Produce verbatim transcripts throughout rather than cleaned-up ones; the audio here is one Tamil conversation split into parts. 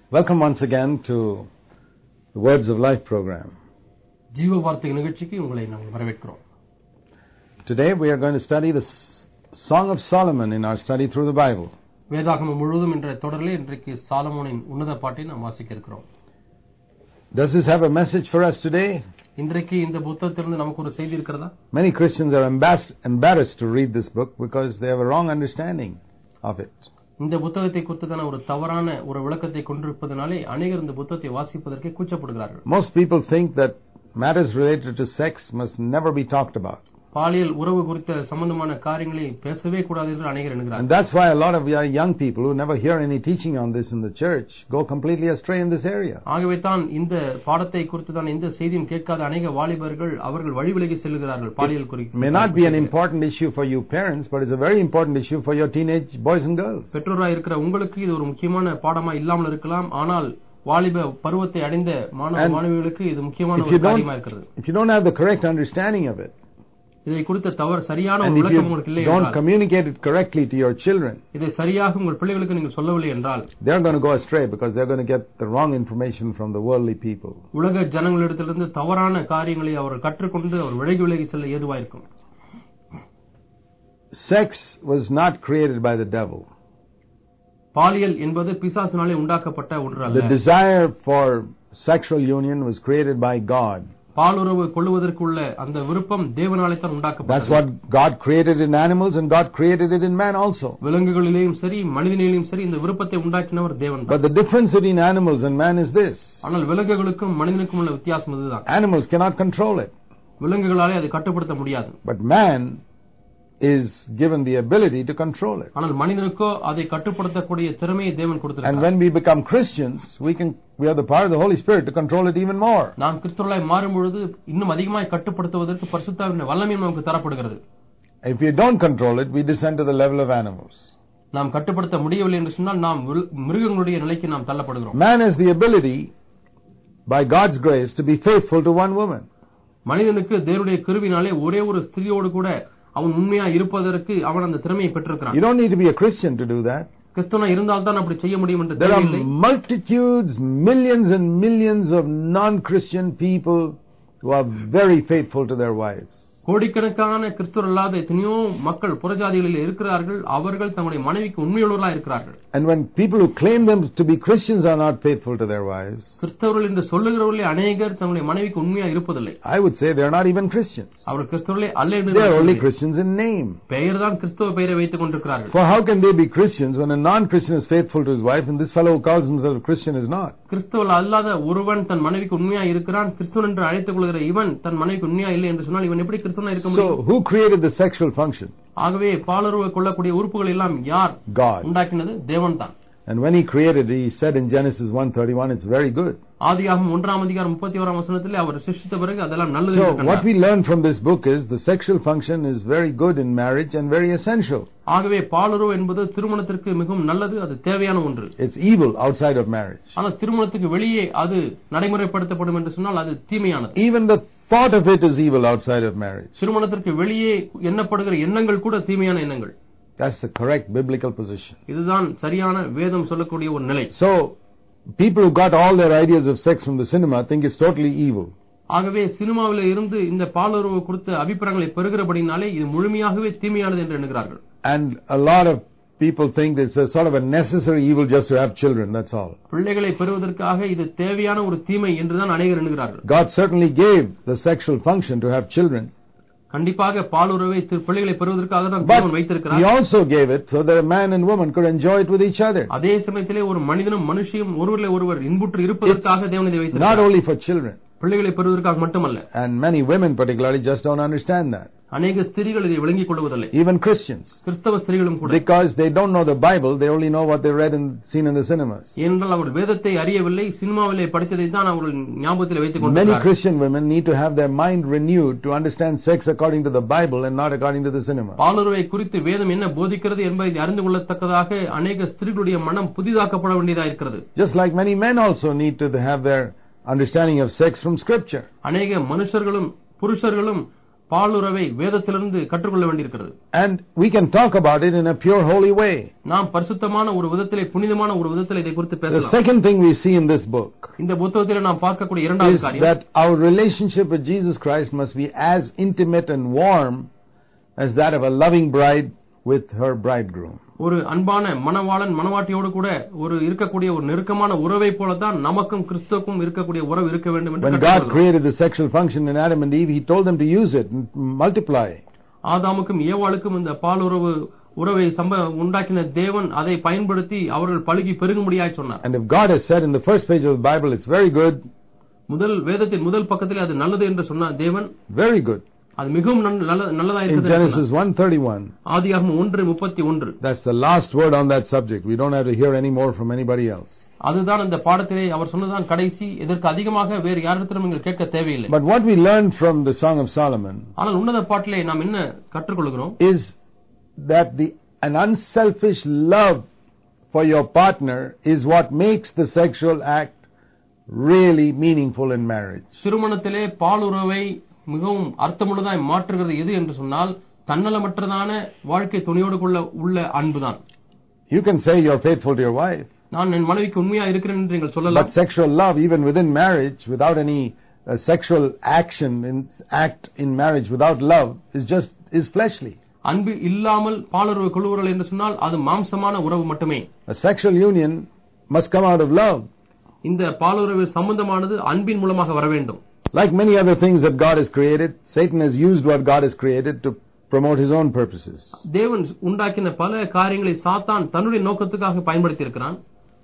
Welcome once again to the Words of Life program. ஜீவ வார்த்தை நிகழ்ச்சிக்கு உங்களை நாங்கள் வரவேற்கிறோம். Today we are going to study the Song of Solomon in our study through the Bible. வேதாகமம் முழுவதும் என்ற தொடரிலே இன்றைக்கு சாலமோனின் உன்னத பாட்டை நாம் வாசிக்க இருக்கிறோம். Does this have a message for us today? இன்றைக்கு இந்த புத்தகத்திலிருந்து நமக்கு ஒரு செய்தி இருக்கிறதா? Many Christians are embarrassed to read this book because they have a wrong understanding of it. இந்த புத்தகத்தை குறித்தான ஒரு தவறான ஒரு விளக்கத்தை கொண்டிருப்பதனாலே அநேகர் இந்த புத்தகத்தை வாசிப்பதற்கு கூச்சப்படுகிறார்கள். Most people think that matters related to sex must never be talked about. பாலியல் உறவு குறித்த சம்பந்தமான காரியங்களை பேசவே கூடாது என்று அநேகர் எண்ணுகிறார்கள். And that's why a lot of young people who never hear any teaching on this in the church go completely astray in this area. ஆகவே தான் இந்த பாடத்தை குறித்து தான் இந்த செய்தியும் கேட்காத அநேக வாலிபர்கள் அவர்கள் வழிவிலகி செல்கிறார்கள். பாலியல் குறித்து may not be an important issue for you parents, but it's a very important issue for your teenage boys and girls. பெற்றோராக இருக்கிற உங்களுக்கு இது ஒரு முக்கியமான பாடமா இல்லாமல் இருக்கலாம், ஆனால் வாலிப பருவத்தை அடைந்த மாணவ மாணவிகளுக்கு இது முக்கியமான ஒரு காரியமா இருக்கிறது. If you don't have the correct understanding of it, இதை குறித்த தவறு சரியான ஒரு விளக்கம் உங்களுக்கு இல்லை என்றால், don't communicate it correctly to your children, இதை சரியாக உங்கள் பிள்ளைகளுக்கு நீங்கள் சொல்லவில்லை என்றால், they're going to go astray because they're going to get the wrong information from the worldly people. உலக ஜனங்களிடத்திலிருந்து தவறான காரியங்களை அவர்கள் கற்றுக்கொண்டு அவர் விலகி விலகி செல்ல ஏதுவாயிருக்கும். Sex was not created by the devil. பாலியல் என்பது பிசாசினாலே உண்டாக்கப்பட்ட ஒன்று அல்ல. The desire for sexual union was created by God. பாலுறவு கொள்வதற்குள்ள அந்த விருப்பம் தேவனாலே தான் உண்டாக்கப்பட்டது. That's what God created in animals, and God created it in man also. விலங்குகளிலேயும் சரி மனிதனிலேயும் சரி இந்த விருப்பத்தை உண்டாக்கினவர் தேவன். But the difference between animals and man is this. ஆனால் விலங்குகளுக்கும் மனிதனுக்கும் உள்ள வித்தியாசம் இதுதான். Animals cannot control it. விலங்குகளாலே அதை கட்டுப்படுத்த முடியாது. But man is given the ability to control it. ஆனால் மனிதனுக்கோ அதை கட்டுப்படுத்தக்கூடிய திறமையை தேவன் கொடுத்திருக்கிறார். And when we become Christians, we can we have the power of the Holy Spirit to control it even more. நாம் கிறிஸ்தவர்களாய் மாறும் பொழுது இன்னும் அதிகமாக கட்டுப்படுத்துவதற்கு பரிசுத்தாவின் வல்லமை நமக்கு தரப்படுகிறது. If we don't control it, we descend to the level of animals. நாம் கட்டுப்படுத்த முடியவில்லை என்று சொன்னால் நாம் மிருகங்களுடைய நிலைக்கு நாம் தள்ளப்படுகிறோம். Man has the ability by God's grace to be faithful to one woman. மனிதனுக்கு தேவனுடைய கிருபையினாலே ஒரே ஒரு ஸ்திரியோடு கூட அவன் உண்மையா இருப்பதற்கு அவன் அந்த திறமையை பெற்றிருக்கிறான். You don't need to be a Christian to do that. கிறிஸ்தவனா இருந்தால் தான் அப்படி செய்ய முடியும் என்று There தேவையில்லை. are multitudes, millions and millions of non-Christian people who are very faithful to their wives. கோடிக்கணக்கான கிறிஸ்தவர் அல்லாத எத்தனையோ மக்கள் புறஜாதிகளில் இருக்கிறார்கள், அவர்கள் தங்களுடைய மனைவிக்கு உண்மையுள்ளவர்களாக இருக்கிறார்கள். And when people who claim them to be Christians are not faithful to their wives, கிறிஸ்தவர்கள் என்று சொல்லுகிறவர்களே அநேகர் தங்களுடைய மனைவிக்கு உண்மையா இருப்பதில்லை. I would say they are not even Christians. அவர்கள் கிறிஸ்தவர்களே அல்ல என்று They are only Christians in name. பெயர் தான் கிறிஸ்தவ பெயரை வைத்துக் கொண்டிருக்கிறார்கள். For how can they be Christians when a non-Christian is faithful to his wife and this fellow who calls himself a Christian is not? கிறிஸ்தவ அல்லாத ஒருவன் தன் மனைவிக்கு உண்மையா இருக்கிறான், கிறிஸ்தவன் என்று அழைத்துக் கொள்கிற இவன் தன் மனைவிக்கு உண்மையா இல்லை என்று சொன்னால் இவன் எப்படி கிறிஸ்தவனா இருக்க முடியும்? So who created the sexual function? ஆகவே பாலுறவு கொள்ளக்கூடிய உறுப்புகள் எல்லாம் யார் உண்டாக்கினது? தேவன் தான். And when he created it, he said in Genesis one thirty-one, it's very good. ஆதியாகமம் ஒன்றாம் அதிகாரம் முப்பத்தி ஓராம் வசனத்திலே அவர் சிருஷ்டித்த பிறகு அதெல்லாம் நல்லது So என்று what we learn from this book is the sexual function is very good in marriage and very essential. ஆகவே பாலுறவு என்பது திருமணத்திற்கு மிகவும் நல்லது, அது தேவையான ஒன்று. It's evil outside of marriage. ஆனால் திருமணத்துக்கு வெளியே அது நடைமுறைப்படுத்தப்படும் என்று சொன்னால் அது தீமையானது. Even the thought of it is evil outside of marriage. திருமணத்திற்கு வெளியே எண்ணப்படுகிற எண்ணங்கள் கூட தீமையான எண்ணங்கள். That's the correct biblical position. இதுதான் சரியான வேதம் சொல்லக்கூடிய ஒரு நிலை. So people who got all their ideas of sex from the cinema think it's totally evil. ஆகவே சினிமாவில் இருந்து இந்த பாலுறவு குறித்த அபிப்பிராயங்களை பெறுகிறபடினாலே இது முழுமையாகவே தீமையானது என்று எண்ணுகிறார்கள். And a lot of people think it's a sort of a necessary evil just to have children, that's all. பிள்ளைகளை பெறுவதற்காக இது தேவையான ஒரு தீமை என்றுதான் அநேகர் எண்ணுகிறார்கள். God certainly gave the sexual function to have children. கண்டிப்பாக பாலுறவை பிள்ளைகளை பெறுவதற்காக தான் தேவன் வைத்திருக்கிறார். He also gave it so that a man and woman could enjoy it with each other. அதே சமயத்திலே ஒரு மனிதனும் மனுஷியும் ஒருவரிலே ஒருவர் இன்புற்று இருப்பதற்காக தேவன் இதை வைத்திருக்கிறார். Not only for children. பிள்ளைகளை பெறுவதற்காக மட்டுமல்ல. And many women particularly just don't understand that. அநேக ஸ்திரீகள் இதை விளங்கிக் கொள்வதில்லை. Even Christians. கிறிஸ்தவ ஸ்திரீகளும் கூட. Because they don't know the Bible, they only know what they read and seen in the cinemas. ஏனென்றால் அவர் வேதத்தை அறியவில்லை, சினிமாவிலே படித்ததை தான் அவர்கள் ஞாபகத்தில் வைத்துக் கொண்டிருக்கிறார்கள். Many Christian women need to have their mind renewed to understand sex according to the Bible and not according to the cinema. பாலுறவை குறித்து வேதம் என்ன போதிக்கிறது என்பதை அறிந்து கொள்ளத்தக்கதாக அநேக ஸ்திரீகளுடைய மனம் புதிதாக்கப்பட வேண்டியதாக இருக்கிறது. Just like many men also need to have their understanding of sex from Scripture. அநேக மனுஷர்களும் புருஷர்களும் பாலுறவை வேதத்திலிருந்து கற்றுக்கொள்ள வேண்டியிருக்கிறது. And we can talk about it in a pure holy way. நாம் பரிசுத்தமான ஒரு விதத்திலே புனிதமான ஒரு விதத்திலே இதை குறித்து The பேசலாம். second thing we see in this book இந்த புத்தகத்திலே நாம் பார்க்கக்கூடிய இரண்டாவது is காரியம் that our relationship with Jesus Christ must be as intimate and warm as that of a loving bride with her bridegroom. ஒரு அன்பான மணவாளன் மணவாட்டியோடு கூட ஒரு இருக்கக்கூடிய ஒரு நெருக்கமான உறவை போலதான் நமக்கும் கிறிஸ்துவுக்கும் இருக்கக்கூடிய உறவு இருக்க வேண்டும் என்று When God created the sexual function in Adam and Eve, He told them to use it and multiply. ஆதாமுக்கும் ஏவாளுக்கும் இந்த பாலுறவு உறவை உண்டாக்கின தேவன் அதை பயன்படுத்தி அவர்கள் பலுகி பெருகும்படியாய் சொன்னார். And if God has said in the first page of the Bible, it's very good. முதல் வேதத்தின் முதல் பக்கத்தில் அது நல்லது என்று சொன்னார் தேவன். Very good. அது மிகவும் நல்லதா In Genesis one thirty-one. ஆதியாகமம் ஒன்று முப்பத்தி ஒன்று. That's the last word on that subject. We don't have to hear any more from anybody else. அதுதான் அந்த பாடத்திலே அவர் சொன்னதான் கடைசி. இதற்கு அதிகமாக வேறு யாரிடத்திலும் நீங்கள் கேட்க தேவையில்லை. But what we learned from the Song of Solomon ஆனால் உன்னத பாட்டிலே நாம் என்ன கற்றுக்கொள்கிறோம் is that the an unselfish love for your partner is what makes the sexual act really meaningful in marriage. திருமணத்திலே பாலுறவை மிகவும் அர்த்தமுள்ளதாய் மாற்றுகிறது எது என்று சொன்னால் தன்னலமற்றதான வாழ்க்கை துணையோடு உள்ள அன்புதான். You can say you're faithful to your wife. நான் என் மனைவிக்கு உண்மையா இருக்கிறேன் என்று நீங்கள் சொல்லலாம். But sexual love even within marriage without any uh, sexual action in act in marriage without love is just is fleshly. அன்பு இல்லாமல் பாலுறவு கொள்ளுவர்கள் என்று சொன்னால் அது மாம்சமான உறவு மட்டுமே. A sexual union must come out of love. இந்த பாலுறவு சம்பந்தமானது அன்பின் மூலமாக வர வேண்டும். Like many other things that God has created, Satan has used what God has created to promote his own purposes. தேவன் உண்டாக்கின பல காரியங்களை சாத்தான் தன்னுடைய நோக்கத்துக்காக பயன்படுத்தி இருக்கிறான்.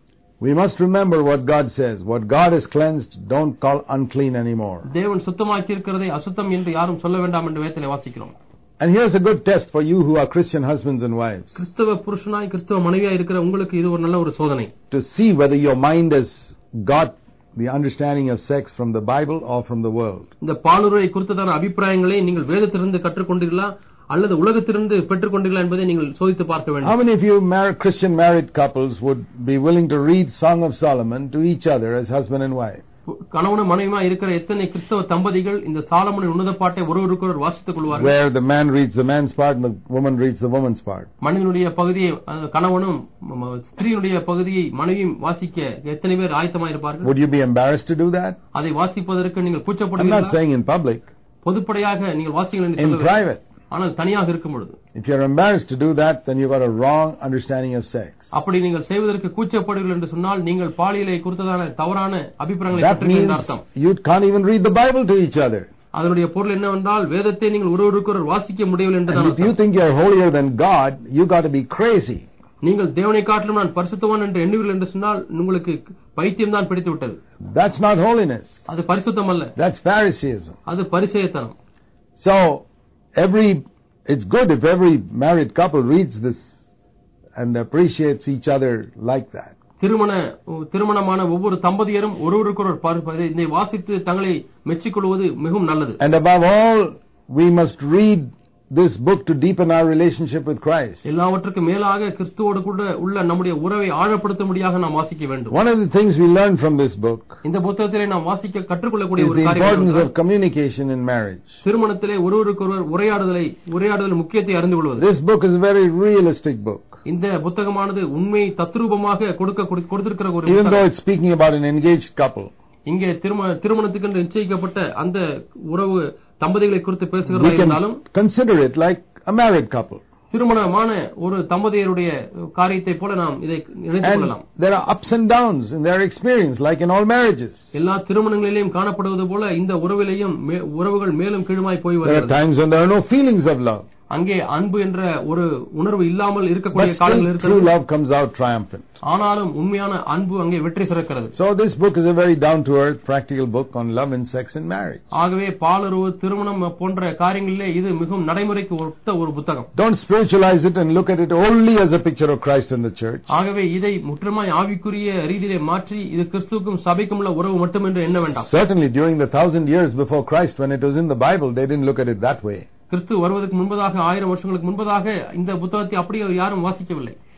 We must remember what God says. What God has cleansed, don't call unclean anymore. தேவன் சுத்தமாக்கி இருக்கிறதை அசுத்தம் என்று யாரும் சொல்ல வேண்டாம் என்று வேதத்திலே வாசிக்கிறோம். And here's a good test for you who are Christian husbands and wives. கிறிஸ்தவ புருஷனாய் கிறிஸ்தவ மனைவியாய் இருக்கிற உங்களுக்கு இது ஒரு நல்ல ஒரு சோதனை. To see whether your mind has got the understanding of sex from the Bible or from the world. இந்த பாலுறவை குறித்ததான அபிப்பிராயங்களை நீங்கள் வேதத்திலிருந்து கற்றுக்கொண்டீர்களா அல்லது உலகத்திலிருந்து பெற்றுக்கொண்டீர்களா என்பதை நீங்கள் சோதித்து பார்க்க வேண்டும். How many of you married Christian married couples would be willing to read Song of Solomon to each other as husband and wife? கணவனும் மனைவியுமா இருக்கிற எத்தனை கிறிஸ்தவ தம்பதிகள் இந்த சாலமோனின் உன்னத பாட்டை ஒருவருக்கொருவர் வாசித்துக் கொள்வார்கள்? Where the man reads the man's part and the woman reads the woman's part. மனிதனுடைய பகுதியை கணவனும் ஸ்திரீனுடைய பகுதியை மனைவியும் வாசிக்க எத்தனை பேர் ஆயத்தமாக இருப்பார்கள்? Would you be embarrassed to do that? அதை வாசிப்பதற்கு நீங்கள் I'm கூச்சப்படுவீர்களா? not saying in public. பொதுப்படையாக நீங்கள் வாசிங்கள் என்று In சொல்லவில்லை. private. ஆனால் தனியாக இருக்கும் பொழுது. If you're embarrassed to do that, then you've got a wrong understanding of sex. அப்படி நீங்கள் செய்வதற்கு கூச்சப்படுவீர்கள் என்று சொன்னால் நீங்கள் பாலியலை குறித்ததான தவறான அபிப்பிராயங்களை That பெற்றிருக்கிற means அர்த்தம். you can't even read the Bible to each other. அதனுடைய பொருள் என்னவென்றால் வேதத்தை நீங்கள் ஒருவருக்கொருவர் வாசிக்க முடியவில்லை என்று And if you think you're holier than God, you got to be crazy. நீங்கள் தேவனை காட்டிலும் நான் பரிசுத்தவான் என்று எண்ணுவீர்கள் என்று சொன்னால் உங்களுக்கு பைத்தியம் தான் பிடித்து விட்டது. That's not holiness. அது பரிசுத்தம் அல்ல. That's Phariseeism. அது பரிசேயத்தனம். So every it's good if every married couple reads this and appreciates each other like that. திருமண திருமணமான ஒவ்வொரு தம்பதியரும் ஒருவருக்கொருவர் இதை வாசித்து தங்களை மெச்சிக்கொள்வது மிகவும் நல்லது. And above all, we must read this book to deepen our relationship with Christ. எல்லாவற்றுக்கும் மேலாக கிறிஸ்துவோடு கூட உள்ள நம்முடைய உறவை ஆழப்படுத்தும்படியாக நாம் வாசிக்க வேண்டும். One of the things we learn from this book இந்த புத்தகத்திலே நாம் வாசிக்க கற்றுக்கொள்ளக்கூடிய is ஒரு the காரியம் importance of communication in marriage. திருமணத்திலே ஒருவருக்கொருவர் உரையாடுதலை உரையாடுதல் முக்கியத்தை அறிந்து கொள்வது. This book is a very realistic book. இந்த புத்தகமானது உண்மை தத்ரூபமாக கொடுக்க கொடுத்திருக்கிற ஒரு Even though it's speaking about an engaged couple. இங்கே திருமணத்துக்கு என்று நிச்சயிக்கப்பட்ட அந்த உறவு தம்பதிகளை குறித்து We பேசுகிறதா இருந்தாலும் can consider it like a married couple. திருமணமான ஒரு தம்பதியருடைய காரியத்தை போல நாம் இதை நினைத்துக் கொள்ளலாம். And there are ups and downs in their experience like in all marriages. எல்லா திருமணங்களிலும் காணப்படுவது போல இந்த உறவிலேயும் உறவுகள் மேலும் கீழுமாய் போய் There are வருகிறது. times when there are no feelings of love. அங்கே அன்பு என்ற ஒரு உணர்வு இல்லாமல் இருக்கக்கூடிய But காலங்கள் still, true இருக்கிறது. love comes out triumphant. ஆனாலும் உண்மையான அன்பு அங்கே வெற்றி சிறக்கிறது. So this book is a very down-to-earth, practical book on love and sex and marriage. ஆகவே பாலுறவு திருமணம் போன்ற காரியங்களிலே இது மிகவும் நடைமுறைக்கு ஒத்த ஒரு புத்தகம். Don't spiritualize it and look at it only as a picture of Christ and the church. ஆகவே இதை முற்றிலுமாய் ஆவிக்குரிய ரீதியிலே மாற்றி இது கிறிஸ்துவுக்கும் சபைக்கும் உள்ள உறவு மட்டும் என்று எண்ண வேண்டாம். Certainly during the thousand years before Christ, when it was in the Bible, they didn't look at it that way. கிறிஸ்து வருவதற்கு முன்பதாக ஆயிரம் வருஷங்களுக்கு முன்பதாக இந்த புத்தகத்தை அப்படியே யாரும் வாசிக்கவில்லை.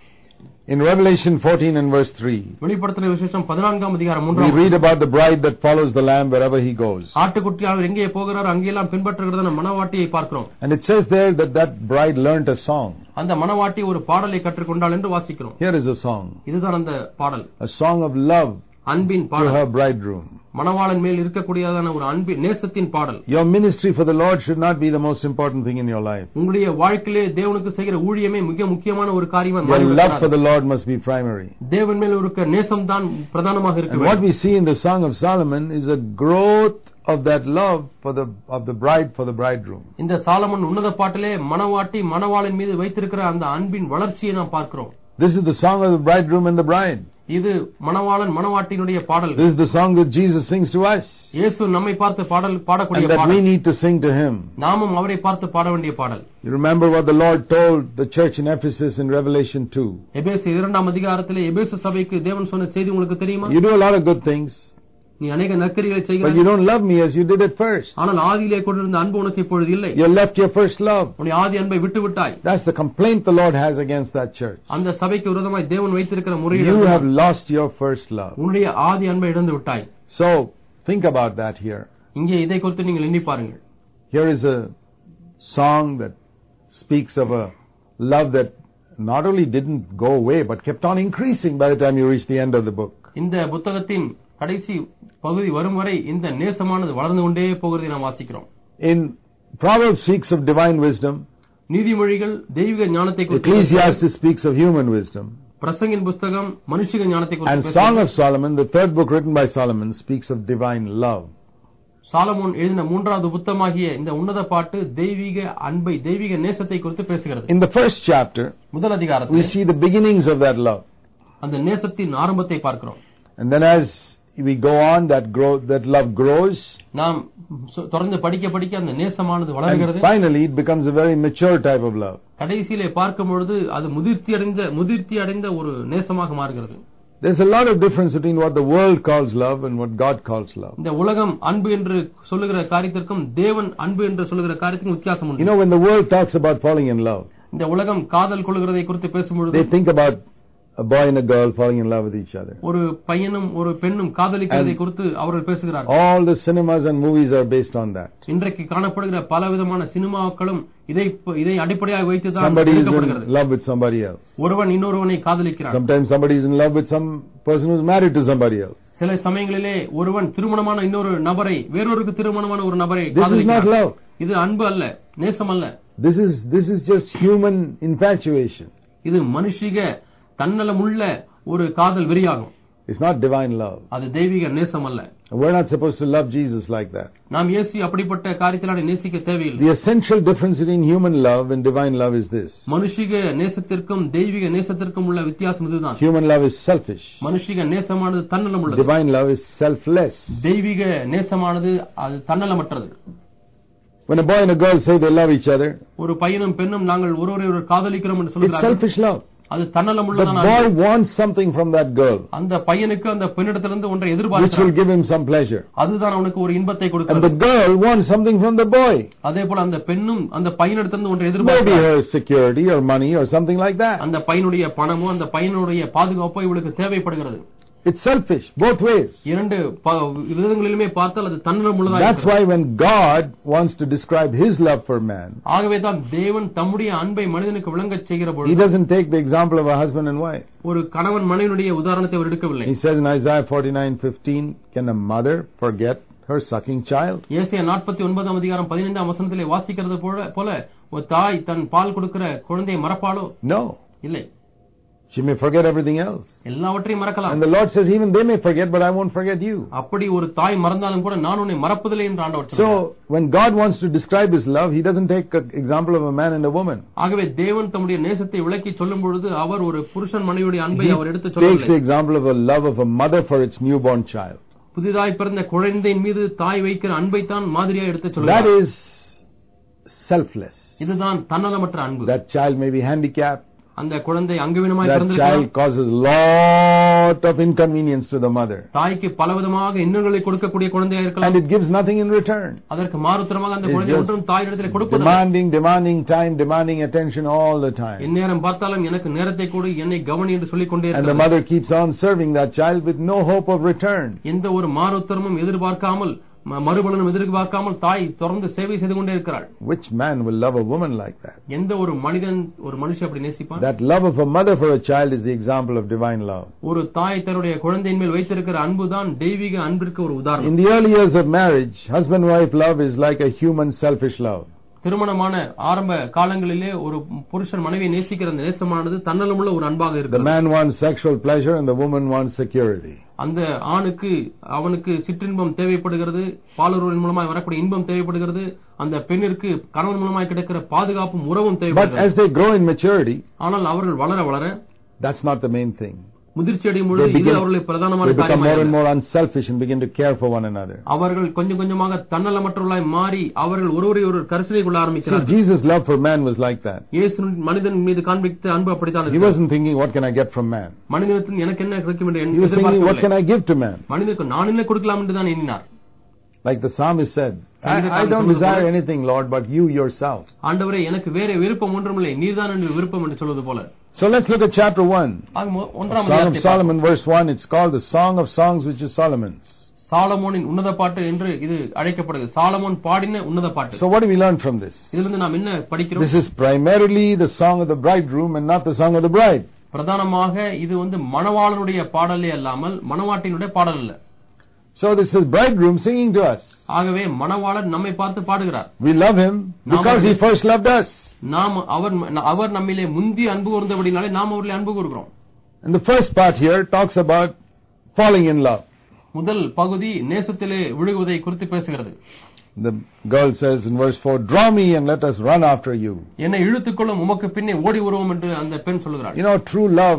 In Revelation fourteen and verse three, வெளிப்படுத்தின விசேஷம் பதினான்காம் அதிகாரம் we மூன்றாம் read about the bride that follows the lamb wherever he goes. ஆட்டுக்குட்டி அவர் எங்கே போகிறாரோ அங்கெல்லாம் பின்பற்றுகிறதான மணவாட்டியை பார்க்கிறோம். And it says there that that bride learnt a song. அந்த மணவாட்டி ஒரு பாடலை கற்றுக்கொண்டாள் என்று வாசிக்கிறோம். Here is a song. இதுதான் அந்த பாடல். A song of love அன்பின் to பாடல். her bridegroom. மணவாளன் மேல் இருக்கக்கூடியதான ஒரு அன்பின் நேசத்தின் பாடல். Your ministry for the Lord should not be the most important thing in your life. உங்களுடைய வாழ்க்கையிலே தேவனுக்கு செய்கிற ஊழியமே மிக முக்கியமான ஒரு காரியமா Your love for the Lord must be primary. தேவன் மேல் இருக்க நேசம் தான் பிரதானமாக இருக்க And வேண்டும். what we see in the Song of Solomon is a growth of that love for the of the bride for the bridegroom. இந்த சாலமன் உன்னத பாட்டிலே மணவாட்டி மணவாளன் மீது வைத்திருக்கிற அந்த அன்பின் வளர்ச்சியை நாம் பார்க்கிறோம். This is the song of the bridegroom and the bride. இது மணவாளன் மணவாட்டியினுடைய பாடல். This is the song that Jesus sings to us. இயேசு நம்மை பார்த்து பாடல் பாடக்கூடிய And that we பாடல். need to sing to him. நாமும் அவரை பார்த்து பாட வேண்டிய பாடல். You remember what the Lord told the church in Ephesus in Revelation two. எபேசு இரண்டாம் அதிகாரத்திலே எபேசு சபைக்கு தேவன் சொன்ன செய்தி உங்களுக்கு தெரியுமா? You do a lot of good things, நீ अनेक நற்கிரியைகளை but செய்கிறாய். you don't love me as you did at first. ஆனால் ஆதியிலே கொண்டிருந்த அன்பு உனக்கு இப்பொழுது இல்லை. You left your first love. உன்னுடைய ஆதி அன்பை விட்டு விட்டாய். That's the complaint the Lord has against that church. அந்த சபைக்கு விரோதமாய் தேவன் வைத்திருக்கிற முறையீடு. You have lost your first love. உன்னுடைய ஆதி அன்பை இழந்து விட்டாய். So think about that here. இங்கே இதை குறித்து நீங்கள் எண்ணி பாருங்கள். Here is a song that speaks of a love that not only didn't go away but kept on increasing by the time you reach the end of the book. இந்த புத்தகத்தின் கடைசி பகுதி வரும் வரை இந்த நேசமானது வளர்ந்து கொண்டே போகிறதை நாம் வாசிக்கிறோம். In Proverbs speaks of divine wisdom. நீதிமொழிகள் தெய்வீக ஞானத்தை குறித்து, Ecclesiastes speaks of human wisdom. பிரசங்கின் புத்தகம் மனுஷிக ஞானத்தை And குறித்து Song பேசுகிறது. of Solomon, the third book written by Solomon, speaks of divine love. Solomon எழுதின மூன்றாவது புத்தகமாகிய இந்த உன்னத பாட்டு தெய்வீக அன்பை தெய்வீக நேசத்தை குறித்து பேசுகிறது. In the first chapter, முதல் we அதிகாரத்தில் see the beginnings of that love. அந்த நேசத்தின் ஆரம்பத்தை பார்க்கிறோம். And then as we go on, that grow, that love grows. நாம் சொ- தொடர்ந்து படிக்க படிக்க அந்த நேசமானது வளர்கிறது. And finally, it becomes a very mature type of love. கடைசியிலே பார்க்கும் பொழுது அது முதிர்ச்சி அடைந்த முதிர்ச்சி அடைந்த ஒரு நேசமாக மாறுகிறது. There's a lot of difference between what the world calls love and what God calls love. இந்த உலகம் அன்பு என்று சொல்லுகிற காரியத்திற்கும் தேவன் அன்பு என்று சொல்லுகிற காரியத்திற்கும் வித்தியாசம் You உண்டு. know, when the world talks about falling in love, இந்த உலகம் காதல் கொள்கிறதை குறித்து பேசும்பொழுது they think about a boy and a girl falling in love with each other. ஒரு பையனும் ஒரு பெண்ணும் காதலிக்கிறதை குறித்து அவர்கள் பேசுகிறார்கள். All the cinemas and movies are based on that. இன்றைக்கு காணப்படுகிற பலவிதமான சினிமாக்களும் இதை இதை அடிப்படையாக வைத்துதான் Somebody is எடுக்கப்படுகிறது. in love with somebody else. ஒருவன் இன்னொருவனை காதலிக்கிறான். Sometimes somebody is in love with some person who's married to somebody else. சில சமயங்களிலே ஒருவன் திருமணமான இன்னொரு நபரை வேறொருக்கு திருமணமான ஒரு நபரை This is not காதலிக்கிறான். love. இது அன்பு அல்ல, நேசம் அல்ல. This is this is just human infatuation. இது மனுஷிக தன்னலமுள்ள ஒரு காதல் வெறியாகும். It's not divine love. அது தெய்வீக நேசம் அல்ல. We're not supposed to love Jesus like that. நாம் இயேசு அப்படிப்பட்ட காரியத்திலான நேசிக்க தேவையில்லை. The essential difference between human love and divine love is this. மனுஷிக நேசத்திற்கும் தெய்வீக நேசத்திற்கும் உள்ள வித்தியாசம் இதுதான். Human love is selfish. மனுஷிக நேசமானது தன்னலம் உள்ளது. Divine love is selfless. தெய்வீக நேசமானது அது தன்னலமற்றது. When a boy and a girl say they love each other, ஒரு பையனும் பெண்ணும் நாங்கள் ஒருவரை ஒருவர் காதலிக்கிறோம் என்று it's சொல்கிறார்கள். selfish love. அது தன்னலம் The உள்ளதான boy wants something from that girl அந்த பையனுக்கு அந்த பெண்ணிடத்திலிருந்து ஒன்றை which will எதிர்பார்க்கிறான். give him some pleasure. அதுதான் அவனுக்கு ஒரு இன்பத்தை And கொடுக்கிறது. the girl wants something from the boy. அதே போல அந்த பெண்ணும் அந்த பையனிடத்திலிருந்து ஒன்றை Maybe எதிர்பார்க்கிறான். her security or money or something like that. அந்த பையனுடைய பணமோ அந்த பையனுடைய பாதுகாப்போ இவளுக்கு தேவைப்படுகிறது. It's selfish, both ways. இரண்டு ப- விதங்களிலுமே பார்த்தால் அது தன்னலம் உள்ளதாக That's why when God wants to describe His love for man, ஆகவே தான் தேவன் தம்முடைய அன்பை மனிதனுக்கு விளங்கச் செய்கிற He பொழுது doesn't take the example of a husband and wife. ஒரு கணவன் மனைவியுடைய உதாரணத்தை அவர் எடுக்கவில்லை. He says in Isaiah forty-nine fifteen, can a mother forget her sucking child? ஏசாயா நாற்பத்தி ஒன்பதாம் அதிகாரம் பதினைந்தாம் வசனத்திலே வாசிக்கிறது போல போல ஒரு தாய் தன் பால் கொடுக்கிற குழந்தையை மறப்பாளோ? No. இல்லை. She may forget everything else. எல்லாவற்றையும் மறக்கலாம். And the Lord says, even they may forget, but I won't forget you. அப்படி ஒரு தாய் மறந்தாலும் கூட நான் உன்னை மறப்பதில்லை என்று ஆண்டவர் சொல்கிறார். So, when God wants to describe His love, He doesn't take an example of a man and a woman. ஆகவே தேவன் தம்முடைய நேசத்தை விளக்கி சொல்லும் பொழுது அவர் ஒரு புருஷன் மனைவியுடைய அன்பை He அவர் எடுத்து takes the சொல்லவில்லை. example of a love of a mother for its newborn child. புதிதாய் பிறந்த குழந்தையின் மீது தாய் வைக்கிற அன்பை தான் மாதிரியா எடுத்து That சொல்கிறார். is selfless. இதுதான் தன்னலமற்ற அன்பு. That child may be handicapped. அந்த குழந்தை அங்கவீனமாய் that பிறந்திருக்கலாம். child causes lot of inconvenience to the mother, தாய்க்கு பலவிதமாக இன்னல்களை கொடுக்கக்கூடிய குழந்தையா இருக்கலாம். and it gives nothing in return. அதற்கு மாறுத்தரமாக அந்த It's குழந்தை just ஒன்றும் தாயிடத்தில் கொடுப்பதில்லை. demanding demanding time, demanding attention all the time, எந்நேரம் பார்த்தாலும் எனக்கு நேரத்தை கொடு, என்னை கவனி என்று சொல்லிக் கொண்டே and the இருக்கிறது. mother keeps on serving that child with no hope of return. எந்த ஒரு மாறுத்தரமும் எதிர்பார்க்காமல் ம- மறுபலனும் எதிர்பார்க்காமல் தாய் தொடர்ந்து சேவை செய்து கொண்டே இருக்கிறாள். Which man will love a woman like that? எந்த ஒரு மனிதன் ஒரு மனுஷன் அப்படி நேசிப்பான்? That love of a mother for a child is the example of divine love. ஒரு தாய் தன்னுடைய குழந்தையின் மேல் வைத்திருக்கிற அன்புதான் தெய்வீக அன்பிற்கு ஒரு In உதாரணம். the early years of marriage, husband-wife love is like a human selfish love. திருமணமான ஆரம்ப காலங்களிலே ஒரு புருஷன் மனைவியை நேசிக்கிற அந்த நேசமானது தன்னலமுள்ள ஒரு அன்பாக The இருக்கிறது. man wants sexual pleasure and the woman wants security. அந்த ஆணுக்கு அவனுக்கு சிற்றின்பம் தேவைப்படுகிறது, பாலுறவின் மூலமாய் வரக்கூடிய இன்பம் தேவைப்படுகிறது. அந்த பெண்ணிற்கு கணவன் மூலமாய் கிடைக்கிற பாதுகாப்பும் உறவும் But தேவைப்படுகிறது. as they grow in maturity, ஆனால் அவர்கள் வளர வளர that's not the main thing. முதிர்ச்சி அடையும் பொழுது They இது begin- அவர்களுடைய பிரதானமான They become more and காரியமாக more unselfish and begin to care for one another. அவர்கள் கொஞ்சம் கொஞ்சமாக தன்னலமற்றவர்களாய் மாறி அவர்கள் ஒருவரை ஒருவர் கரிசனை கொள்ள See, ஆரம்பிக்கிறார்கள். Jesus' love for man was like that. இயேசு மனிதன் மீது காண்பித்த அன்பு அப்படித்தான் He இருக்கிறது. wasn't thinking, what can I get from man? மனிதனுக்கு எனக்கு என்ன கிடைக்கும் என்று He was thinking, what எதிர்பார்க்கவில்லை. can I give to man? மனிதனுக்கு நான் என்ன கொடுக்கலாம் என்று தான் எண்ணினார். Like the psalmist said, I, I don't desire anything, Lord, but you yourself. ஆண்டவரே எனக்கு வேற விருப்பம் ஒன்றுமில்லை, நீர்தான் என்று விருப்பம் என்று சொல்வது போல. So let's look at chapter one. ஆக மொ- ஒன்றாம் Song of அதிகாரத்தை Solomon, verse one. It's called the Song of Songs, which is Solomon's. சாலமோனின் உன்னத பாட்டு என்று இது அழைக்கப்படுகிறது. சாலமோன் பாடின உன்னத பாட்டு. So what do we learn from this? இதிலிருந்து நாம் என்ன படிக்கிறோம்? This is primarily the song of the bridegroom and not the song of the bride. பிரதானமாக இது வந்து மணவாளனுடைய பாடலே அல்லாமல் மணவாட்டினுடைய பாடல் அல்ல. So this is bridegroom singing to us. ஆகவே மணவாளன் நம்மை பார்த்து பாடுகிறார். We love him because he first loved us. நாம் அவர் அவர் நம்மிலே முந்தி அன்பு கூர்ந்தபடினாலே நாம் அவரிலே அன்பு கூறுகிறோம். And the first part here talks about falling in love. முதல் பகுதி நேசத்திலே விழுகுவதை குறித்து பேசுகிறது. The girl says in verse four, draw me and let us run after you. என்னை இழுத்துக்கொள்ளும் உமக்கு பின்னே ஓடி வருவோம் என்று அந்த பெண் சொல்கிறாள். You know, true love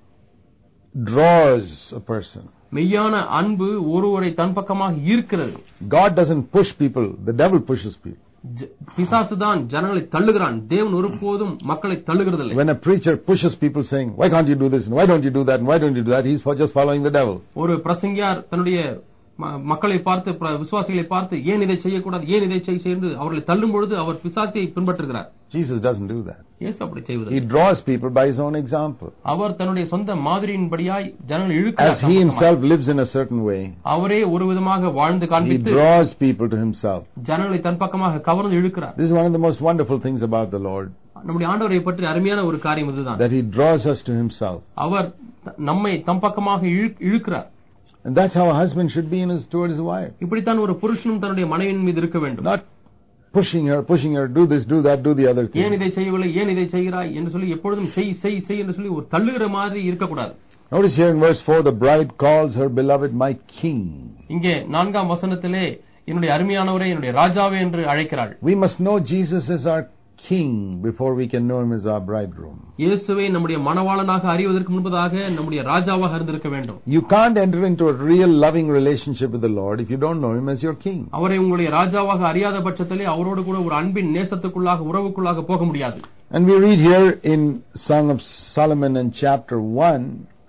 draws a person. மெய்யான அன்பு ஒருவரை தன் பக்கமாக ஈர்க்கிறது. God doesn't push people, the devil pushes people. ஜ- பிசாசுதான் ஜனங்களை தள்ளுகிறான், தேவன் ஒருபோதும் மக்களை தள்ளுகிறதில்லை. When a preacher pushes people saying, why can't you do this and why don't you do that and why don't you do that, he's for just following the devil. ஒரு பிரசங்கியார் தன்னுடைய ம- மக்களை பார்த்து பிர- விசுவாசிகளை பார்த்து ஏன் இதை செய்யக்கூடாது, ஏன் இதை செய் என்று அவர்களை தள்ளும் பொழுது அவர் பிசாசியை பின்பற்றுகிறார். Jesus doesn't do that. இயேசு அப்படி He செய்வதில்லை. draws people by his own example. அவர் தன்னுடைய சொந்த மாதிரியின்படியாய் ஜனங்களை As இழுக்கிறார். he himself lives in a certain way, அவரே ஒரு விதமாக வாழ்ந்து he காண்பித்து draws people to himself. ஜனங்களை தன் பக்கமாக கவர்ந்து இழுக்கிறார். This is one of the most wonderful things about the Lord, நம்முடைய ஆண்டவரை பற்றி அருமையான ஒரு காரியம் இதுதான். that he draws us to himself. அவர் த- நம்மை தம் பக்கமாக இழு- இழுக்கிறார். And that's how a husband should be in his, towards his wife. இப்படித்தான் ஒரு புருஷனும் தன்னுடைய மனைவியின் மீது இருக்க வேண்டும். Not pushing her, pushing her, do this, do that, do the other ஏன் thing. இதை செய்யவில்லை, ஏன் இதை செய்கிறாய் என்று சொல்லி எப்பொழுதும் செய் செய் செய் என்று சொல்லி ஒரு தள்ளுகிற மாதிரி இருக்கக்கூடாது. Notice here in verse four, the bride calls her beloved my king. இங்கே நான்காம் வசனத்திலே என்னுடைய அருமையானவரே, என்னுடைய ராஜாவே என்று அழைக்கிறாள். We must know Jesus is our king before we can know him as our bridegroom. இயேசுவை நம்முடைய மணவாளனாக அறிவதற்கு முன்பதாக நம்முடைய ராஜாவாக இருந்திருக்க வேண்டும். You can't enter into a real loving relationship with the Lord if you don't know him as your king. அவரை உங்களுடைய ராஜாவாக அறியாத பட்சத்திலே அவரோடு கூட ஒரு அன்பின் நேசத்துக்குள்ளாக உறவுக்குள்ளாக போக முடியாது. And we read here in Song of Solomon in chapter one,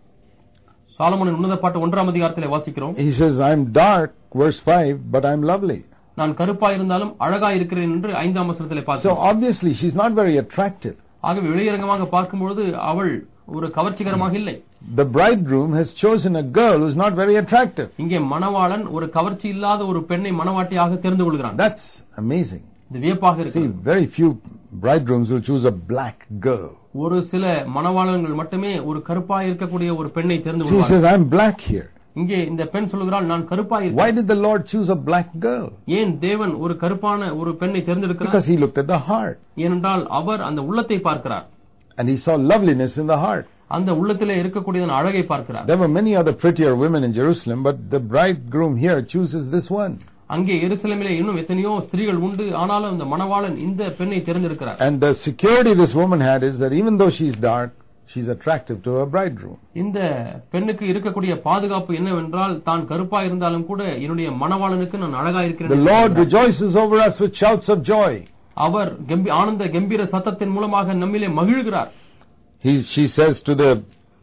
சாலமோனின் உன்னத பாட்டு ஒன்றாம் அதிகாரத்திலே வாசிக்கிறோம். he says, I'm dark, verse five, but I'm lovely. நான் கருப்பாய் இருந்தாலும் அழகா இருக்கிறேன் என்று ஐந்தாம் வசனத்திலே So பார்த்தோம். obviously she's not very attractive. ஆகவே வெளியரங்கமாக பார்க்கும்பொழுது அவள் ஒரு கவர்ச்சிகரமாக இல்லை. The bridegroom has chosen a girl who's not very attractive. இங்கே மணவாளன் ஒரு கவர்ச்சி இல்லாத ஒரு பெண்ணை மணவாட்டியாக தெரிந்து கொள்கிறான். That's amazing. இது வியப்பாக See, இருக்கு. very few bridegrooms will choose a black girl. ஒரு சில மணவாளன்கள் மட்டுமே ஒரு கருப்பாய் இருக்கக்கூடிய ஒரு பெண்ணை தெரிந்து She கொள்வார்கள். says, I'm black here. இங்கே இந்த பெண் சொல்கிறாள், நான் கருப்பாய் Why இருக்கேன். did the Lord choose a black girl? ஏன் தேவன் ஒரு கருப்பான ஒரு பெண்ணை தேர்ந்தெடுக்கிறார்? Because he looked at the heart. ஏனென்றால் அவர் அந்த உள்ளத்தை பார்க்கிறார். And he saw loveliness in the heart. அந்த உள்ளத்திலே இருக்கக்கூடியதன் அழகை பார்க்கிறார். There were many other prettier women in Jerusalem, but the bridegroom here chooses this one. அங்கே எருசலேமிலே இன்னும் எத்தனையோ ஸ்திரீகள் உண்டு, ஆனாலும் அந்த மணவாளன் இந்த பெண்ணை தேர்ந்தெடுக்கிறார். And the security this woman had is that even though she's dark, she's attractive to her bridegroom. இந்த பெண்ணுக்கு இருக்கக்கூடிய பாதுகாப்பு என்னவென்றால், தான் கருப்பா இருந்தாலும் கூட என்னுடைய மணவாளனுக்கு நான் அழகா The இருக்கிறேன். Lord rejoices over us with shouts of joy. அவர் கம்பி- ஆனந்த கம்பீர சத்தத்தின் மூலமாக நம்மிலே மகிழ்கிறார். he she says to the